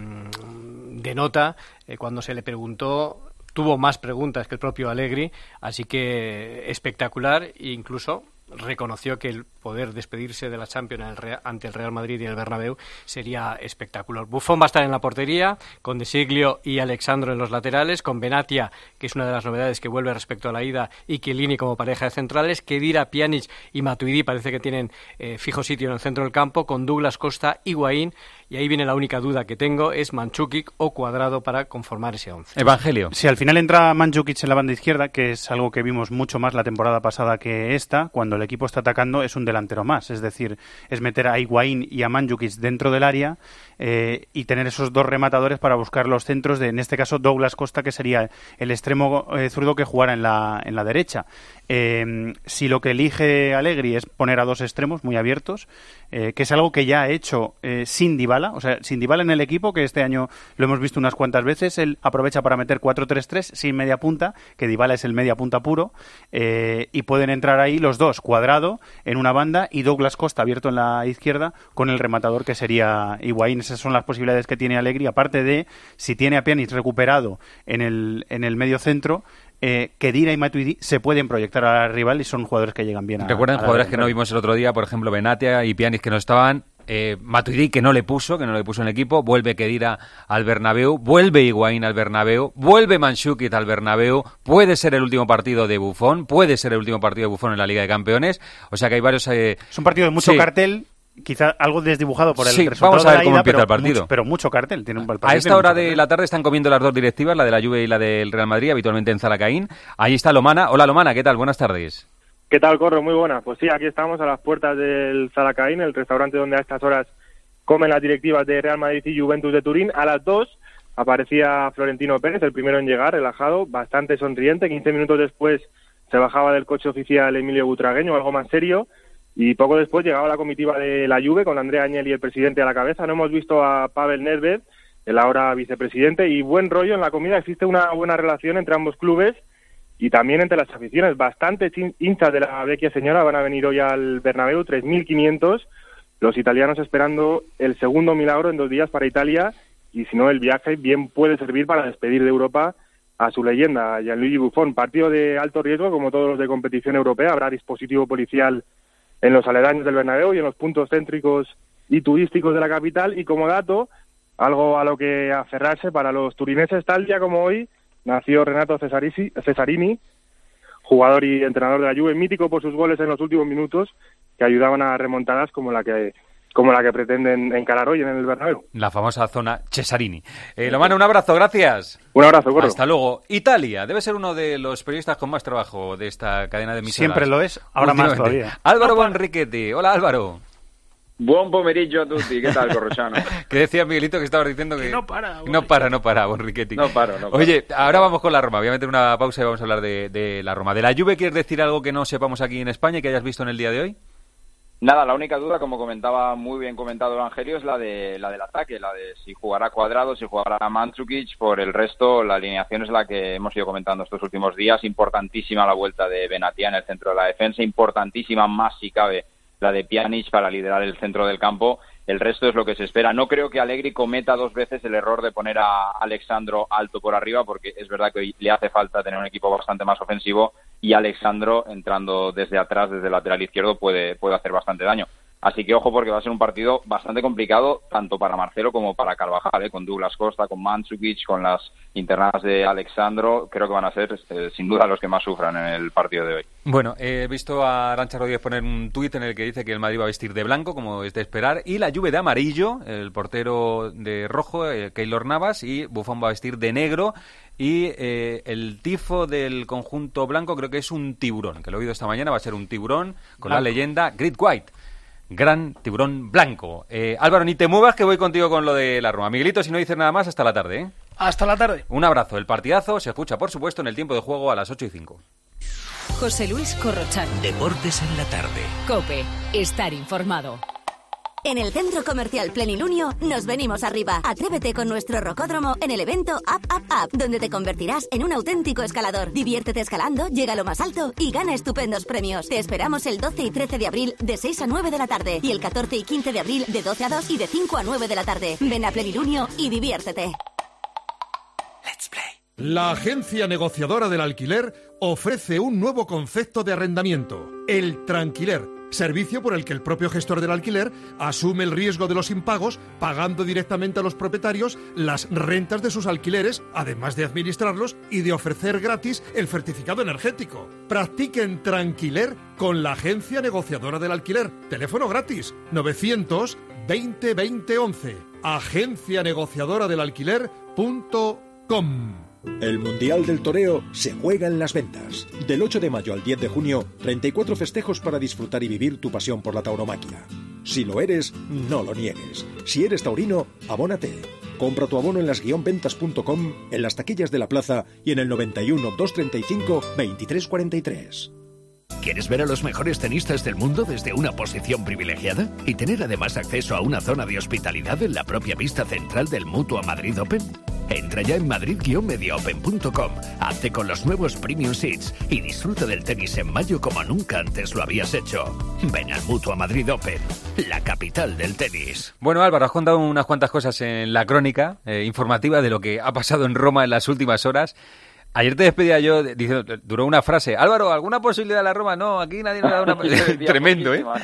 de nota eh, cuando se le preguntó. Tuvo más preguntas que el propio Allegri, así que espectacular, e incluso reconoció que el poder despedirse de la Champions en el Real, ante el Real Madrid y el Bernabéu sería espectacular. Buffon va a estar en la portería, con De Siglio y Alexandro en los laterales, con Benatia, que es una de las novedades que vuelve respecto a la ida, y Chiellini como pareja de centrales, Khedira, Pjanic y Matuidi parece que tienen eh, fijo sitio en el centro del campo, con Douglas Costa, Higuaín, y ahí viene la única duda que tengo, es Mandžukić o Cuadrado para conformar ese once. Evangelio. Si al final entra Mandžukić en la banda izquierda, que es algo que vimos mucho más la temporada pasada que esta, cuando el equipo está atacando es un delantero más, es decir, es meter a Higuaín y a Mandžukić dentro del área eh, y tener esos dos rematadores para buscar los centros de, en este caso, Douglas Costa, que sería el extremo eh, zurdo que jugara en la, en la derecha. Eh, si lo que elige Allegri es poner a dos extremos muy abiertos, eh, que es algo que ya ha hecho eh, sin Dybala, o sea, sin Dybala en el equipo, que este año lo hemos visto unas cuantas veces, él aprovecha para meter cuatro tres tres sin media punta, que Dybala es el media punta puro, eh, y pueden entrar ahí los dos, Cuadrado en una banda y Douglas Costa abierto en la izquierda con el rematador que sería Higuaín. Esas son las posibilidades que tiene Allegri, aparte de si tiene a Pjanic recuperado en el, en el medio centro, eh, Khedira y Matuidi se pueden proyectar al rival y son jugadores que llegan bien a... Recuerden a la jugadores que no red. vimos el otro día, por ejemplo Benatia y Pjanic, que no estaban, eh, Matuidi que no le puso, que no le puso en el equipo, vuelve Khedira al Bernabéu, vuelve Higuaín al Bernabéu, vuelve Mandžukić al Bernabéu, puede ser el último partido de Buffon, puede ser el último partido de Buffon en la Liga de Campeones, o sea que hay varios... Eh, es un partido de mucho sí. cartel, quizá algo desdibujado por el sí, resultado vamos a ver de la cómo ida, empieza pero el partido. Mucho, pero mucho cartel. Tiene un, el a esta hora de la tarde están comiendo las dos directivas, la de la Juve y la del Real Madrid, habitualmente en Zalacaín. Ahí está Lomana. Hola Lomana, ¿qué tal? Buenas tardes. ¿Qué tal, Corro? Muy buena. Pues sí, aquí estamos a las puertas del Zalacaín, el restaurante donde a estas horas comen las directivas de Real Madrid y Juventus de Turín. A las dos aparecía Florentino Pérez, el primero en llegar, relajado, bastante sonriente. quince minutos después se bajaba del coche oficial Emilio Butragueño, algo más serio. Y poco después llegaba la comitiva de la Juve con Andrea Agnelli, el presidente, a la cabeza. No hemos visto a Pavel Nedved, el ahora vicepresidente, y buen rollo en la comida. Existe una buena relación entre ambos clubes y también entre las aficiones. Bastantes hinchas de la vecchia señora van a venir hoy al Bernabéu, tres mil quinientos. Los italianos esperando el segundo milagro en dos días para Italia, y si no, el viaje bien puede servir para despedir de Europa a su leyenda, Gianluigi Buffon. Partido de alto riesgo, como todos los de competición europea. Habrá dispositivo policial en los aledaños del Bernabéu y en los puntos céntricos y turísticos de la capital. Y como dato, algo a lo que aferrarse para los turineses, tal día como hoy nació Renato Cesarisi, Cesarini, jugador y entrenador de la Juve, mítico por sus goles en los últimos minutos que ayudaban a remontadas como la que como la que pretenden encarar hoy en el Bernabéu. La famosa zona Cesarini. Eh, Lomana, un abrazo, gracias. Un abrazo, Corro. Hasta luego. Italia, debe ser uno de los periodistas con más trabajo de esta cadena de emisoras. Siempre lo es, ahora más todavía. Álvaro Bonrichetti. Hola, Álvaro. Buon pomeriggio a tutti, ¿qué tal, Corrochano? ¿Qué decía Miguelito que estabas diciendo que... que no para. No para, no para, Bonrichetti. No paro, no paro. Oye, ahora vamos con la Roma. Voy a meter una pausa y vamos a hablar de, de la Roma. ¿De la Juve quieres decir algo que no sepamos aquí en España y que hayas visto en el día de hoy? Nada, la única duda, como comentaba muy bien comentado Evangelio, es la de la del ataque, la de si jugará Cuadrado, si jugará Mandžukić. Por el resto, la alineación es la que hemos ido comentando estos últimos días. Importantísima la vuelta de Benatia en el centro de la defensa, importantísima más si cabe la de Pjanic para liderar el centro del campo, el resto es lo que se espera. No creo que Allegri cometa dos veces el error de poner a Alexandro alto por arriba, porque es verdad que hoy le hace falta tener un equipo bastante más ofensivo y Alexandro entrando desde atrás, desde el lateral izquierdo, puede, puede hacer bastante daño. Así que ojo, porque va a ser un partido bastante complicado tanto para Marcelo como para Carvajal, ¿eh? Con Douglas Costa, con Mandzukic, con las internadas de Alexandro. Creo que van a ser eh, sin duda los que más sufran en el partido de hoy. Bueno, he visto a Arantxa Rodríguez poner un tuit en el que dice que el Madrid va a vestir de blanco, como es de esperar, y la Juve de amarillo, el portero de rojo, eh, Keylor Navas, y Buffon va a vestir de negro. Y eh, el tifo del conjunto blanco creo que es un tiburón, que lo he oído esta mañana, va a ser un tiburón con blanco. La leyenda Great White. Gran tiburón blanco. Eh, Álvaro, ni te muevas que voy contigo con lo de la Roma. Miguelito, si no dices nada más, hasta la tarde, ¿eh? Hasta la tarde. Un abrazo. El partidazo se escucha, por supuesto, en el tiempo de juego a las ocho y cinco. José Luis Corrochano. Deportes en la tarde. COPE. Estar informado. En el Centro Comercial Plenilunio nos venimos arriba. Atrévete con nuestro rocódromo en el evento Up Up Up, donde te convertirás en un auténtico escalador. Diviértete escalando, llega a lo más alto y gana estupendos premios. Te esperamos el doce y trece de abril de seis a nueve de la tarde y el catorce y quince de abril de doce a dos y de cinco a nueve de la tarde. Ven a Plenilunio y diviértete. Let's play. La agencia negociadora del alquiler ofrece un nuevo concepto de arrendamiento, el tranquiler. Servicio por el que el propio gestor del alquiler asume el riesgo de los impagos, pagando directamente a los propietarios las rentas de sus alquileres, además de administrarlos y de ofrecer gratis el certificado energético. Practiquen tranquiler con la agencia negociadora del alquiler. Teléfono gratis novecientos veinte veinte once. agencia negociadora del alquiler punto com. El Mundial del Toreo se juega en Las Ventas. Del ocho de mayo al diez de junio, treinta y cuatro festejos para disfrutar y vivir tu pasión por la tauromaquia. Si lo eres, no lo niegues. Si eres taurino, abónate. Compra tu abono en las guion ventas punto com, en las taquillas de la plaza y en el noventa y uno, doscientos treinta y cinco, veintitrés cuarenta y tres. ¿Quieres ver a los mejores tenistas del mundo desde una posición privilegiada? ¿Y tener además acceso a una zona de hospitalidad en la propia pista central del Mutua Madrid Open? Entra ya en madrid guion media open punto com, hazte con los nuevos Premium Seats y disfruta del tenis en mayo como nunca antes lo habías hecho. Ven al Mutua Madrid Open, la capital del tenis. Bueno, Álvaro, has contado unas cuantas cosas en la crónica eh, informativa de lo que ha pasado en Roma en las últimas horas. Ayer te despedía yo diciendo, duró una frase, Álvaro, ¿alguna posibilidad de la Roma? No, aquí nadie me da una posibilidad. Tremendo, ¿eh?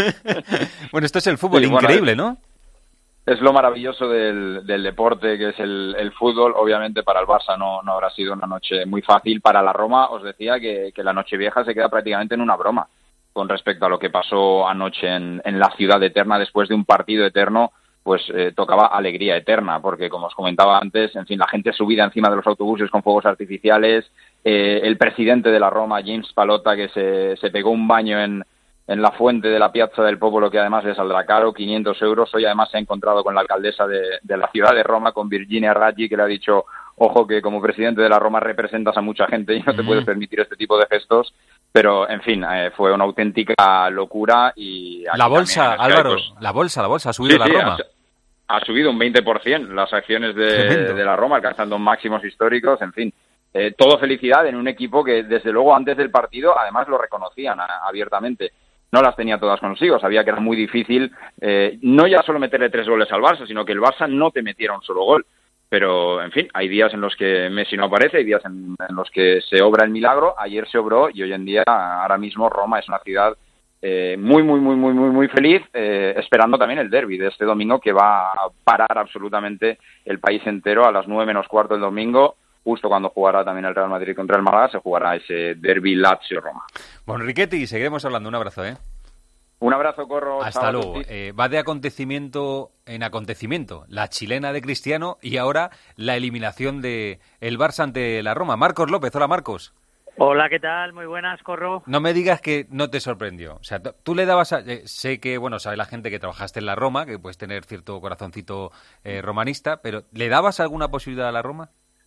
Bueno, esto es el fútbol, sí, increíble, bueno, ¿no? Es lo maravilloso del, del deporte, que es el, el fútbol. Obviamente para el Barça no, no habrá sido una noche muy fácil. Para la Roma, os decía que, que la Nochevieja se queda prácticamente en una broma con respecto a lo que pasó anoche en, en la ciudad eterna después de un partido eterno. Pues eh, tocaba alegría eterna, porque como os comentaba antes, en fin, la gente subida encima de los autobuses con fuegos artificiales, eh, el presidente de la Roma, James Pallotta, que se, se pegó un baño en, en la fuente de la Piazza del Popolo, que además le saldrá caro, quinientos euros. Hoy además se ha encontrado con la alcaldesa de, de la ciudad de Roma, con Virginia Raggi, que le ha dicho, ojo, que como presidente de la Roma representas a mucha gente y no te mm. puedes permitir este tipo de gestos. Pero, en fin, eh, fue una auténtica locura. Y la bolsa, Álvaro, pues, la bolsa, la bolsa ha subido sí, la sí, Roma. Ha, ha subido un veinte por ciento las acciones de, de la Roma, alcanzando máximos históricos, en fin. Eh, todo felicidad en un equipo que, desde luego, antes del partido, además lo reconocían a, abiertamente. No las tenía todas consigo, sabía que era muy difícil, eh, no ya solo meterle tres goles al Barça, sino que el Barça no te metiera un solo gol. Pero, en fin, hay días en los que Messi no aparece, hay días en, en los que se obra el milagro. Ayer se obró y hoy en día, ahora mismo, Roma es una ciudad eh, muy, muy, muy, muy, muy, muy feliz, eh, esperando también el derbi de este domingo, que va a parar absolutamente el país entero a las nueve menos cuarto del domingo. Justo cuando jugará también el Real Madrid contra el Málaga, se jugará ese derbi Lazio-Roma. Bueno, Riquetti, seguiremos hablando. Un abrazo, ¿eh? Un abrazo, Corro. Hasta luego. Eh, va de acontecimiento en acontecimiento. La chilena de Cristiano y ahora la eliminación de el Barça ante la Roma. Marcos López, hola Marcos. Hola, ¿qué tal? Muy buenas, Corro. No me digas que no te sorprendió. O sea, tú le dabas... A, eh, sé que, bueno, sabe la gente que trabajaste en la Roma, que puedes tener cierto corazoncito eh, romanista, pero ¿le dabas alguna posibilidad a la Roma?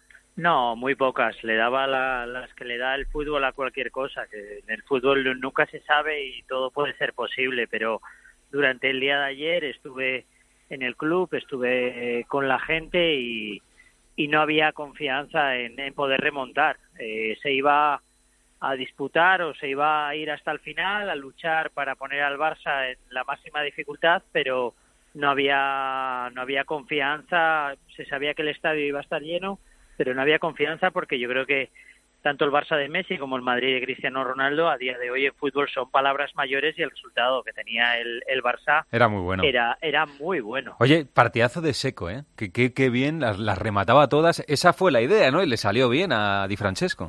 No, muy pocas. Le daba la, las que le da el fútbol a cualquier cosa, que en el fútbol nunca se sabe y todo puede ser posible, pero durante el día de ayer estuve en el club, estuve con la gente y, y no había confianza en, en poder remontar. Eh, se iba a disputar o se iba a ir hasta el final, a luchar para poner al Barça en la máxima dificultad, pero no había no había confianza, se sabía que el estadio iba a estar lleno, pero no había confianza porque yo creo que tanto el Barça de Messi como el Madrid de Cristiano Ronaldo a día de hoy en fútbol son palabras mayores y el resultado que tenía el, el Barça era muy bueno. Era, era muy bueno. Oye, partidazo de Seco, ¿eh? Que, que, que bien, las, las remataba todas. Esa fue la idea, ¿no? Y le salió bien a Di Francesco.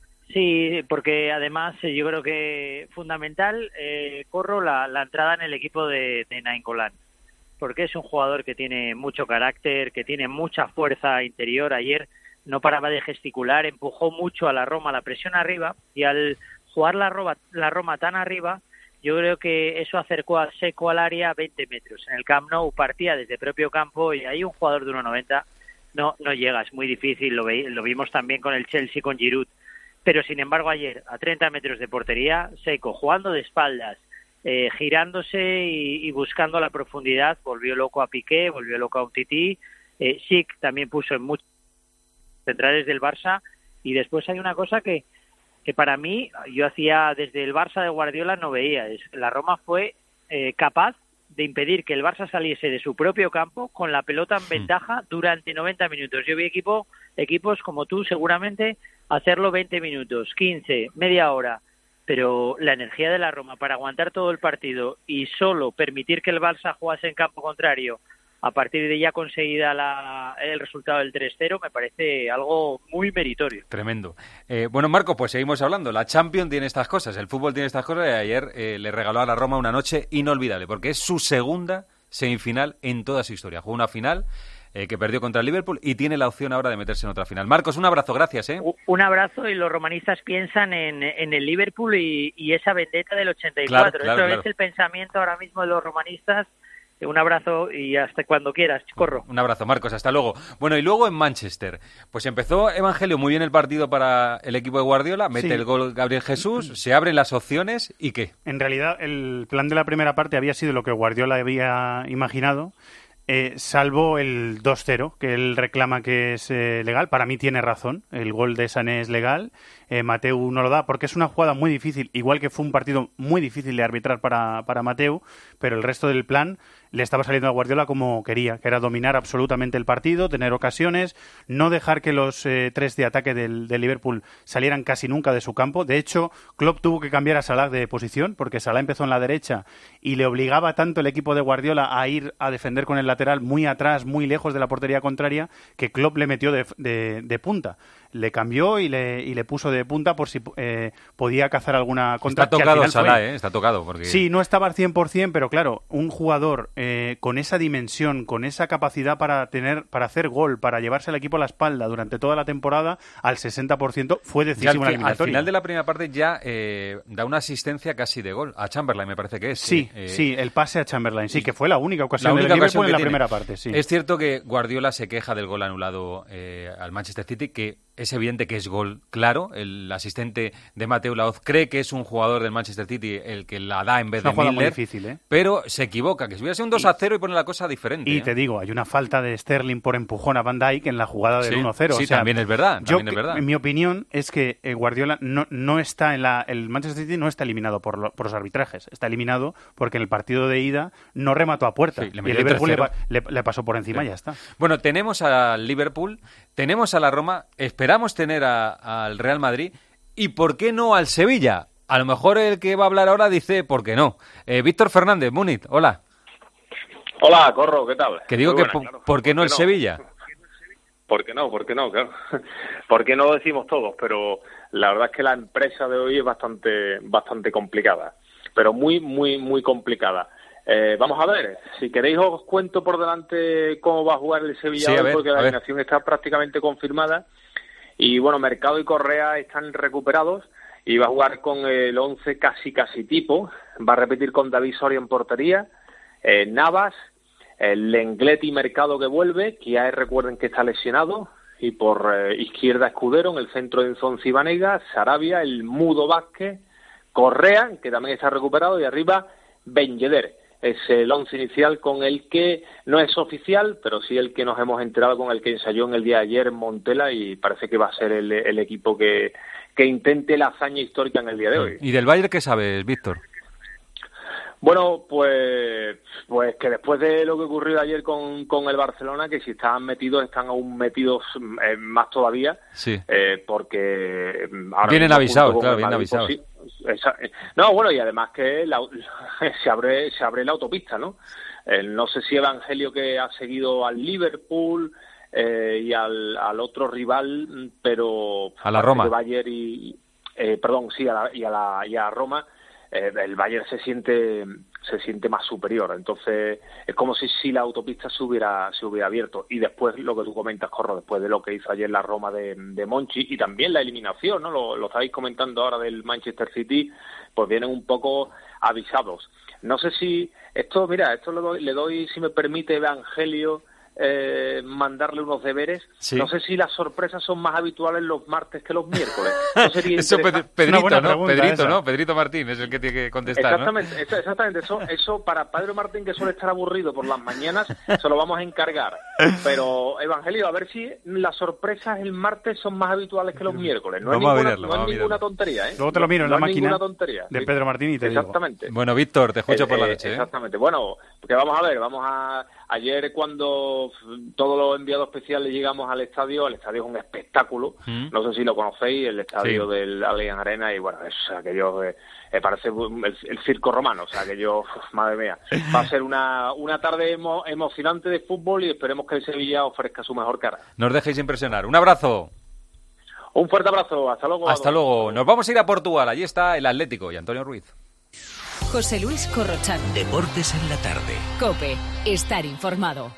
Sí, porque además yo creo que fundamental, eh, Corro, la, la entrada en el equipo de, de Nainggolan, porque es un jugador que tiene mucho carácter, que tiene mucha fuerza interior. Ayer no paraba de gesticular, empujó mucho a la Roma, la presión arriba, y al jugar la Roma, la Roma tan arriba, yo creo que eso acercó a Seco al área veinte metros. En el Camp Nou partía desde propio campo y ahí un jugador de uno noventa no no llega, es muy difícil, lo, ve, lo vimos también con el Chelsea, con Giroud. Pero sin embargo ayer, a treinta metros de portería, Seco, jugando de espaldas, eh, girándose y, y buscando la profundidad, volvió loco a Piqué, volvió loco a Umtiti, eh, Schick también puso en muchos centrales del Barça, y después hay una cosa que, que para mí, yo hacía desde el Barça de Guardiola no veía, es la Roma fue eh, capaz de impedir que el Barça saliese de su propio campo con la pelota en ventaja durante noventa minutos. Yo vi equipo, equipos como tú seguramente hacerlo veinte minutos, quince, media hora, pero la energía de la Roma para aguantar todo el partido y solo permitir que el Barça jugase en campo contrario a partir de ya conseguida la, el resultado del tres cero, me parece algo muy meritorio. Tremendo. Eh, bueno, Marco, pues seguimos hablando. La Champions tiene estas cosas, el fútbol tiene estas cosas, y ayer eh, le regaló a la Roma una noche inolvidable, porque es su segunda semifinal en toda su historia. Jugó una final eh, que perdió contra el Liverpool y tiene la opción ahora de meterse en otra final. Marcos, un abrazo, gracias. ¿eh? Un abrazo, y los romanistas piensan en, en el Liverpool y, y esa vendetta del ochenta y cuatro. Claro, claro, Eso claro. es el pensamiento ahora mismo de los romanistas. Un abrazo y hasta cuando quieras, Corro. Un abrazo, Marcos, hasta luego. Bueno, y luego en Manchester, pues empezó Evangelio muy bien el partido para el equipo de Guardiola, mete Sí. el gol Gabriel Jesús, se abren las opciones y ¿qué? En realidad, el plan de la primera parte había sido lo que Guardiola había imaginado, eh, salvo el dos cero, que él reclama que es eh, legal. Para mí tiene razón, el gol de Sané es legal, eh, Mateu no lo da, porque es una jugada muy difícil, igual que fue un partido muy difícil de arbitrar para, para Mateu, pero el resto del plan le estaba saliendo a Guardiola como quería, que era dominar absolutamente el partido, tener ocasiones, no dejar que los eh, tres de ataque del, del Liverpool salieran casi nunca de su campo. De hecho, Klopp tuvo que cambiar a Salah de posición, porque Salah empezó en la derecha y le obligaba tanto el equipo de Guardiola a ir a defender con el lateral muy atrás, muy lejos de la portería contraria, que Klopp le metió de, de, de punta. Le cambió y le, y le puso de punta por si eh, podía cazar alguna contra. Está tocado Salah, ¿eh? Está tocado. Porque... Sí, no estaba al cien por ciento, pero claro, un jugador eh, con esa dimensión, con esa capacidad para tener, para hacer gol, para llevarse al equipo a la espalda durante toda la temporada, al sesenta por ciento fue decisivo en la eliminatoria. Al final de la primera parte ya eh, da una asistencia casi de gol a Chamberlain, me parece que es. Sí, eh, sí, el pase a Chamberlain, sí, que fue la única ocasión la única del Liverpool en la tiene. primera parte. Sí. Es cierto que Guardiola se queja del gol anulado eh, al Manchester City, que es evidente que es gol claro. El asistente de Mateu Laoz cree que es un jugador del Manchester City el que la da en vez es una de jugada Milner, muy difícil, ¿eh? pero se equivoca, que si hubiera sido un dos a cero y pone la cosa diferente. Y ¿eh? te digo, hay una falta de Sterling por empujón a Van Dijk en la jugada del Sí, uno cero. sí, o sea, también es verdad, yo, también es verdad. En mi opinión es que eh, Guardiola no, no está en la... El Manchester City no está eliminado por, lo- por los arbitrajes. Está eliminado porque en el partido de ida no remató a puerta. Sí, le y metió el Liverpool le, tres pa- le- le pasó por encima Sí. y ya está. Bueno, tenemos al Liverpool, tenemos a la Roma, esperamos tener a- al Real Madrid y ¿por qué no al Sevilla? A lo mejor el que va a hablar ahora dice ¿por qué no? Eh, Víctor Fernández, Múnich, hola. Hola, Corro, ¿qué tal? Que digo Muy que buenas, po- claro. ¿por qué no el no? Sevilla? ¿Por qué no? ¿Por qué no? Claro. ¿Por qué no lo decimos todos? Pero la verdad es que la empresa de hoy es bastante, bastante complicada. Pero muy, muy, muy complicada. Eh, vamos a ver, si queréis os cuento por delante cómo va a jugar el Sevilla Sí, a hoy, ver, porque a la ver. alineación está prácticamente confirmada. Y bueno, Mercado y Correa están recuperados y va a jugar con el once casi casi tipo. Va a repetir con David Soria en portería, eh, Navas, el Lenglet y Mercado que vuelve, que ya recuerden que está lesionado, y por eh, izquierda Escudero, en el centro de Enzonzi y Vanega, Sarabia, el Mudo Vázquez, Correa, que también está recuperado, y arriba Ben Yedder. Es el once inicial con el que no es oficial, pero sí el que nos hemos enterado, con el que ensayó en el día de ayer en Montela, y parece que va a ser el, el equipo que, que intente la hazaña histórica en el día de hoy. ¿Y del Bayern qué sabes, Víctor? Bueno, pues pues que después de lo que ocurrió ayer con, con el Barcelona, que si estaban metidos, están aún metidos eh, más todavía, sí. eh, porque... Ahora vienen avisados, claro, vienen Madrid, avisados. Pues sí, esa, no, bueno, y además que la, se abre se abre la autopista, ¿no? Eh, no sé si Evangelio, que ha seguido al Liverpool eh, y al, al otro rival, pero... A la Roma. Bayern y... Eh, perdón, sí, a la, y, a la, y a Roma, eh, el Bayern se siente se siente más superior. Entonces, es como si, si la autopista se hubiera se hubiera abierto. Y después, lo que tú comentas, Corro, después de lo que hizo ayer la Roma de, de Monchi, y también la eliminación, ¿no? Lo, lo estáis comentando ahora del Manchester City, pues vienen un poco avisados. No sé si... Esto, mira, esto le doy, le doy si me permite, Evangelio, eh, mandarle unos deberes. Sí. No sé si las sorpresas son más habituales los martes que los miércoles. No sería eso Pedrito, ¿no? Pedrito, esa. ¿no? Pedrito Martín es el que tiene que contestar, exactamente, ¿no? Exactamente, eso, eso para Pedro Martín, que suele estar aburrido por las mañanas, se lo vamos a encargar. Pero, Evangelio, a ver si las sorpresas el martes son más habituales que los miércoles. No vamos es ninguna, verlo, no es ninguna tontería, ¿eh? Luego te lo miro en no la máquina tontería, de ¿sí? Pedro Martín y te exactamente. digo. Bueno, Víctor, te escucho eh, por la eh, noche, ¿eh? Exactamente. Bueno, que vamos a ver, vamos a... Ayer, cuando todos los enviados especiales llegamos al estadio, el estadio es un espectáculo. Mm. No sé si lo conocéis, el estadio sí. del Allianz Arena, y bueno, es aquello eh, eh, parece el, el circo romano, o sea, aquello, madre mía. Va a ser una, una tarde emo, emocionante de fútbol, y esperemos que el Sevilla ofrezca su mejor cara. No os dejéis impresionar. Un abrazo. Un fuerte abrazo. Hasta luego. Hasta luego. Nos vamos a ir a Portugal. Allí está el Atlético y Antonio Ruiz. José Luis Corrochano. Deportes en la tarde. COPE. Estar informado.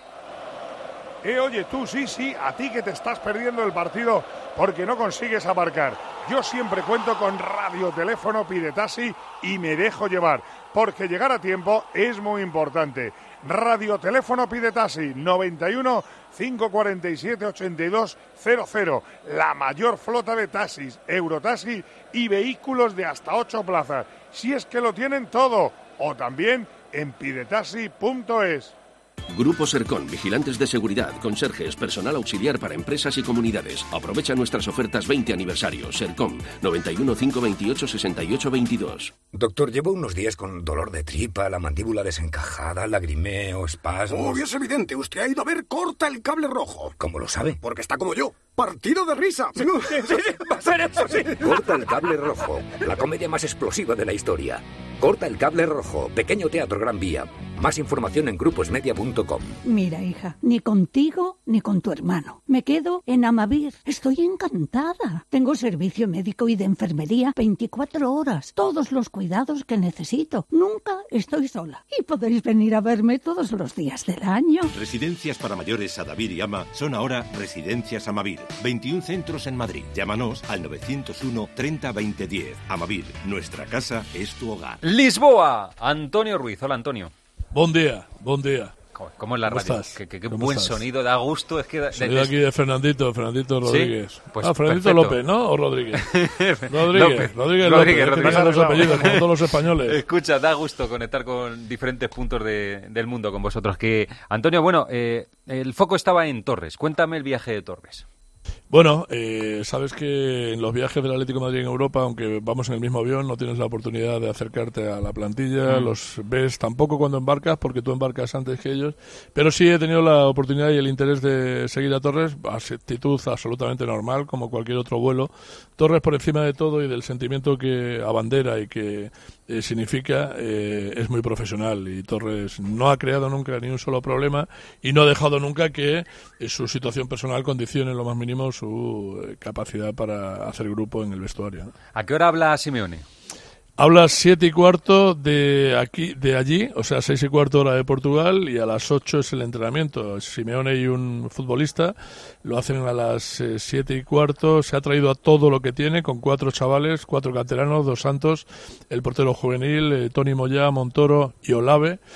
Eh, oye, tú sí, sí, a ti que te estás perdiendo el partido porque no consigues aparcar. Yo siempre cuento con radioteléfono Pide Taxi y me dejo llevar, porque llegar a tiempo es muy importante. Radioteléfono Pide Taxi, noventa y uno, cinco cuarenta y siete, ochenta y dos cero cero. La mayor flota de taxis, Eurotaxi y vehículos de hasta ocho plazas. Si es que lo tienen todo. O también en pidetaxi punto es. Grupo Sercon, vigilantes de seguridad, conserjes, personal auxiliar para empresas y comunidades. Aprovecha nuestras ofertas veinte aniversario. Sercon, noventa y uno, cinco veintiocho, sesenta y ocho veintidós. Doctor, llevo unos días con dolor de tripa, la mandíbula desencajada, lagrimeo, espasmos... Obvio, es evidente. Usted ha ido a ver Corta el Cable Rojo. ¿Cómo lo sabe? Porque está como yo. Partido de risa. Sí, sí, sí, va a ser eso, sí. Corta el Cable Rojo, la comedia más explosiva de la historia. Corta el Cable Rojo, Pequeño Teatro Gran Vía. Más información en gruposmedia punto com. Mira, hija, ni contigo ni con tu hermano. Me quedo en Amavir. Estoy encantada. Tengo servicio médico y de enfermería veinticuatro horas. Todos los cuidados que necesito. Nunca estoy sola. Y podéis venir a verme todos los días del año. Residencias para mayores Adavir y Ama son ahora Residencias Amavir. veintiún centros en Madrid. Llámanos al novecientos uno, treinta, veinte, diez. Amavir, nuestra casa es tu hogar. Lisboa, Antonio Ruiz. Hola, Antonio. Buen día, buen día. ¿Cómo es la ¿Cómo radio? estás? Qué, qué, qué ¿Cómo buen estás? sonido, da gusto. Es que da, Soy de, de aquí de Fernandito, Fernandito Rodríguez. ¿Sí? Pues ah, Fernandito perfecto. López, ¿no? ¿O Rodríguez? Rodríguez, López. Rodríguez, Rodríguez, López. Rodríguez. Es que los apellidos, como todos los españoles. Escucha, da gusto conectar con diferentes puntos de, del mundo con vosotros. Que Antonio, bueno, eh, el foco estaba en Torres. Cuéntame el viaje de Torres. Bueno, eh, sabes que en los viajes del Atlético de Madrid en Europa, aunque vamos en el mismo avión, no tienes la oportunidad de acercarte a la plantilla, mm. los ves tampoco cuando embarcas, porque tú embarcas antes que ellos, pero sí he tenido la oportunidad y el interés de seguir a Torres, actitud absolutamente normal, como cualquier otro vuelo. Torres por encima de todo y del sentimiento que abandera y que eh, significa, eh, es muy profesional, y Torres no ha creado nunca ni un solo problema y no ha dejado nunca que eh, su situación personal condicione en lo más mínimo su eh, capacidad para hacer grupo en el vestuario, ¿no? ¿A qué hora habla Simeone? Habla siete y cuarto de aquí, de allí, o sea, seis y cuarto hora de Portugal, y a las ocho es el entrenamiento. Simeone y un futbolista lo hacen a las eh, siete y cuarto. Se ha traído a todo lo que tiene, con cuatro chavales, cuatro canteranos, dos santos, el portero juvenil, eh, Toni Moyá, Montoro y Olave.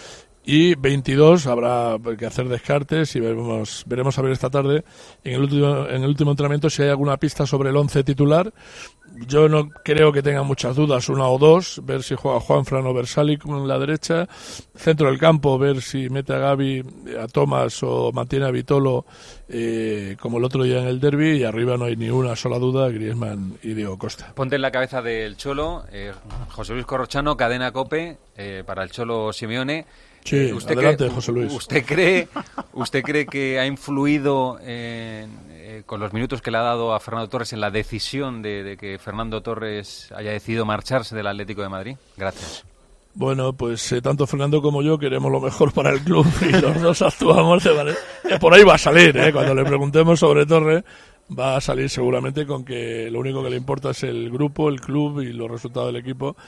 y veintidós habrá que hacer descartes y veremos, veremos a ver esta tarde en el último, en el último entrenamiento si hay alguna pista sobre el once titular. Yo no creo que tenga muchas dudas, una o dos, ver si juega Juanfran o Versalic en la derecha, centro del campo, ver si mete a Gavi, a Tomás o mantiene a Vitolo eh, como el otro día en el derbi, y arriba no hay ni una sola duda, Griezmann y Diego Costa. Ponte en la cabeza del Cholo, eh, José Luis Corrochano, cadena COPE, eh, para el Cholo Simeone. Sí, ¿Usted adelante, cree, José Luis. ¿Usted cree, usted cree que ha influido eh, eh, con los minutos que le ha dado a Fernando Torres en la decisión de, de que Fernando Torres haya decidido marcharse del Atlético de Madrid? Gracias. Bueno, pues eh, tanto Fernando como yo queremos lo mejor para el club y los dos actuamos de manera... Eh, por ahí va a salir, eh, cuando le preguntemos sobre Torres, va a salir seguramente con que lo único que le importa es el grupo, el club y los resultados del equipo,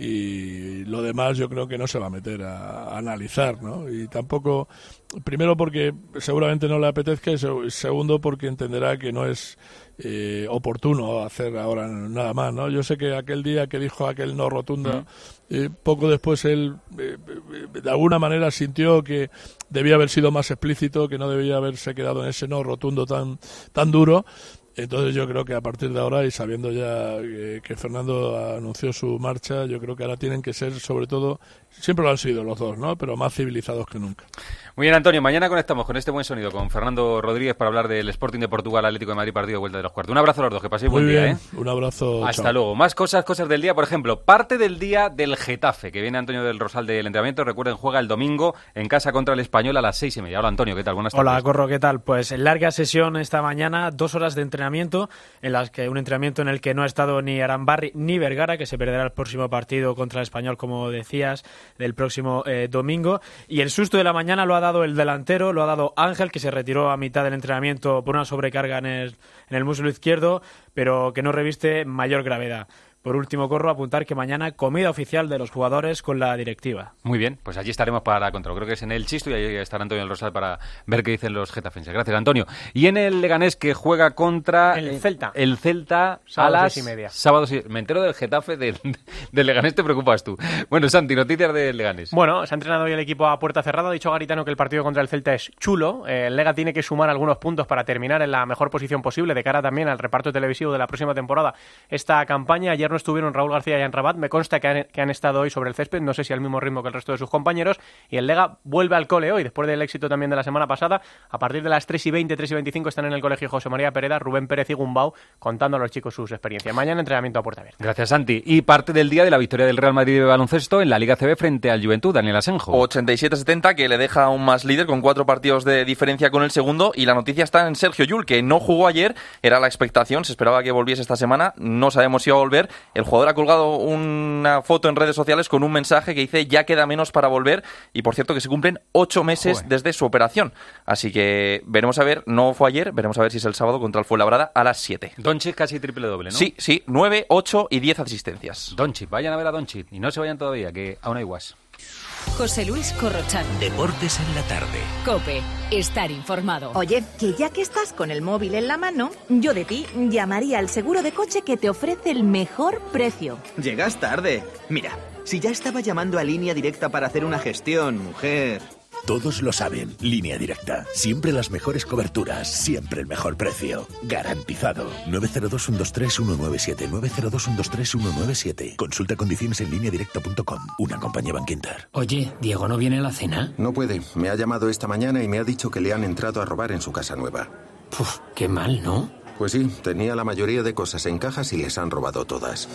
y lo demás yo creo que no se va a meter a, a analizar, ¿no? Y tampoco, primero porque seguramente no le apetezca, y segundo porque entenderá que no es eh, oportuno hacer ahora nada más, ¿no? Yo sé que aquel día que dijo aquel no rotunda, eh, poco después él eh, de alguna manera sintió que debía haber sido más explícito, que no debía haberse quedado en ese no rotundo tan tan duro. Entonces yo creo que a partir de ahora, y sabiendo ya que, que Fernando anunció su marcha, yo creo que ahora tienen que ser, sobre todo, siempre lo han sido los dos, ¿no? Pero más civilizados que nunca. Muy bien, Antonio, mañana conectamos con este buen sonido con Fernando Rodríguez para hablar del Sporting de Portugal, Atlético de Madrid, partido de vuelta de los cuartos. Un abrazo a los dos, que paséis buen Muy día, bien, ¿eh? Un abrazo. Hasta chao. luego. Más cosas, cosas del día, por ejemplo, parte del día del Getafe, que viene Antonio del Rosal del entrenamiento. Recuerden, juega el domingo en casa contra el Español a las seis y media. Hola, Antonio, ¿qué tal? Buenas tardes. Hola, Corro, ¿qué tal? Pues larga sesión esta mañana, dos horas de entrenamiento, en las que un entrenamiento en el que no ha estado ni Arambarri ni Vergara, que se perderá el próximo partido contra el Español, como decías, del próximo eh, domingo. Y el susto de la mañana lo ha dado el delantero, lo ha dado Ángel, que se retiró a mitad del entrenamiento por una sobrecarga en el, en el muslo izquierdo, pero que no reviste mayor gravedad. Por último, Corro, apuntar que mañana comida oficial de los jugadores con la directiva. Muy bien, pues allí estaremos para control. Creo que es en el Chisto y allí estará Antonio del Rosal para ver qué dicen los getafenses. Gracias, Antonio. Y en el Leganés, que juega contra el Celta. El Celta sábado a las seis y media. Sábado, me entero del Getafe, del, del Leganés, te preocupas tú. Bueno, Santi, noticias del Leganés. Bueno, se ha entrenado hoy el equipo a puerta cerrada. Ha dicho Garitano que el partido contra el Celta es chulo. Eh, el Lega tiene que sumar algunos puntos para terminar en la mejor posición posible de cara también al reparto televisivo de la próxima temporada. Esta campaña, ayer no estuvieron Raúl García y en Rabat, me consta que han, que han estado hoy sobre el césped, no sé si al mismo ritmo que el resto de sus compañeros, y el Lega vuelve al cole hoy, después del éxito también de la semana pasada. A partir de las tres y veinte, tres y veinticinco están en el colegio José María Pereda, Rubén Pérez y Gumbau, contando a los chicos sus experiencias. Mañana entrenamiento a puerta abierta. Gracias, Santi. Y parte del día de la victoria del Real Madrid de baloncesto en la Liga C B frente al Juventud, Daniel Asenjo. ochenta y siete a setenta, que le deja aún más líder con cuatro partidos de diferencia con el segundo, y la noticia está en Sergio Llull, que no jugó ayer, era la expectación, se esperaba que volviese esta semana, no sabemos si va a volver. El jugador ha colgado un una foto en redes sociales con un mensaje que dice ya queda menos para volver, y por cierto que se cumplen ocho meses Joder. desde su operación, así que veremos a ver, no fue ayer, veremos a ver si es el sábado contra el Fuenlabrada a las siete. Doncic casi triple doble, ¿no? Sí, sí, nueve, ocho y diez asistencias. Doncic, vayan a ver a Doncic y no se vayan todavía, que aún hay guas. José Luis Corrochano. Deportes en la tarde. COPE. Estar informado. Oye, que ya que estás con el móvil en la mano, yo de ti llamaría al seguro de coche que te ofrece el mejor precio. Llegas tarde. Mira, si ya estaba llamando a Línea Directa para hacer una gestión, mujer. Todos lo saben. Línea Directa. Siempre las mejores coberturas. Siempre el mejor precio. Garantizado. nueve cero dos, uno dos tres, uno nueve siete. nueve cero dos, uno dos tres, uno nueve siete. Consulta condiciones en línea directa punto com. Una compañía Bankinter. Oye, ¿Diego no viene a la cena? No puede. Me ha llamado esta mañana y me ha dicho que le han entrado a robar en su casa nueva. Puf, qué mal, ¿no? Pues sí, tenía la mayoría de cosas en cajas y les han robado todas.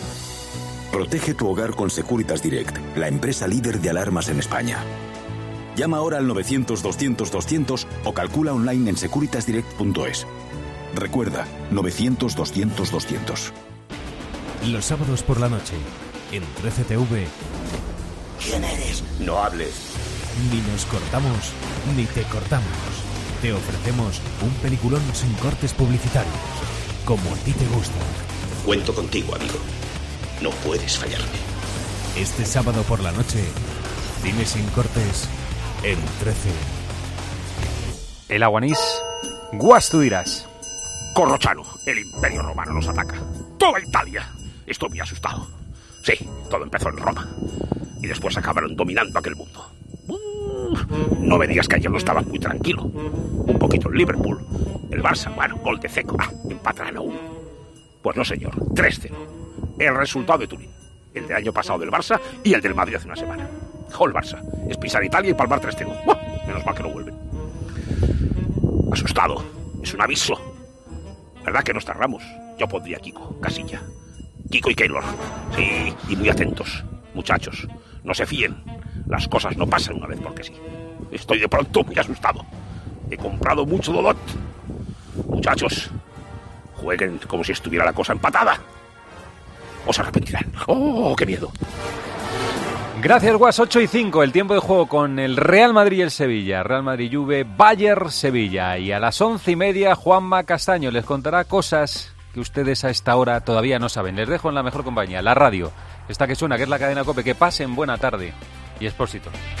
Protege tu hogar con Securitas Direct, la empresa líder de alarmas en España. Llama ahora al novecientos, doscientos, doscientos o calcula online en securitas direct punto es. Recuerda, novecientos, doscientos, doscientos. Los sábados por la noche, en trece T V. ¿Quién eres? No hables. Ni nos cortamos, ni te cortamos. Te ofrecemos un peliculón sin cortes publicitarios, como a ti te gusta. Cuento contigo, amigo. No puedes fallarme. Este sábado por la noche, cine sin cortes en trece. El Aguanís, guas tú dirás. Corrochano, el Imperio Romano nos ataca. Toda Italia. Estoy muy asustado. Sí, todo empezó en Roma. Y después acabaron dominando aquel mundo. No me digas que ayer no estabas muy tranquilo. Un poquito el Liverpool. El Barça, bueno, gol de Ceco. Ah, empatarán a uno. Pues no, señor. tres cero. El resultado de Turín. El del año pasado del Barça y el del Madrid hace una semana. Jo, el Barça. Es pisar Italia y palmar tres cero. ¡Buah! Menos mal que no vuelven. Asustado. Es un aviso. ¿Verdad que no está Ramos? Yo pondría a Kiko, Casilla. Kiko y Keylor. Sí, y muy atentos. Muchachos, no se fíen. Las cosas no pasan una vez porque sí. Estoy de pronto muy asustado. He comprado mucho Dodot. Muchachos, jueguen como si estuviera la cosa empatada. Os arrepentirán. ¡Oh, qué miedo! Gracias, Guas. ocho y cinco, el tiempo de juego con el Real Madrid y el Sevilla. Real Madrid-Juve, Bayern-Sevilla. Y a las once y media, Juanma Castaño les contará cosas que ustedes a esta hora todavía no saben. Les dejo en la mejor compañía, la radio. Esta que suena, que es la cadena COPE. Que pasen buena tarde y Expósito.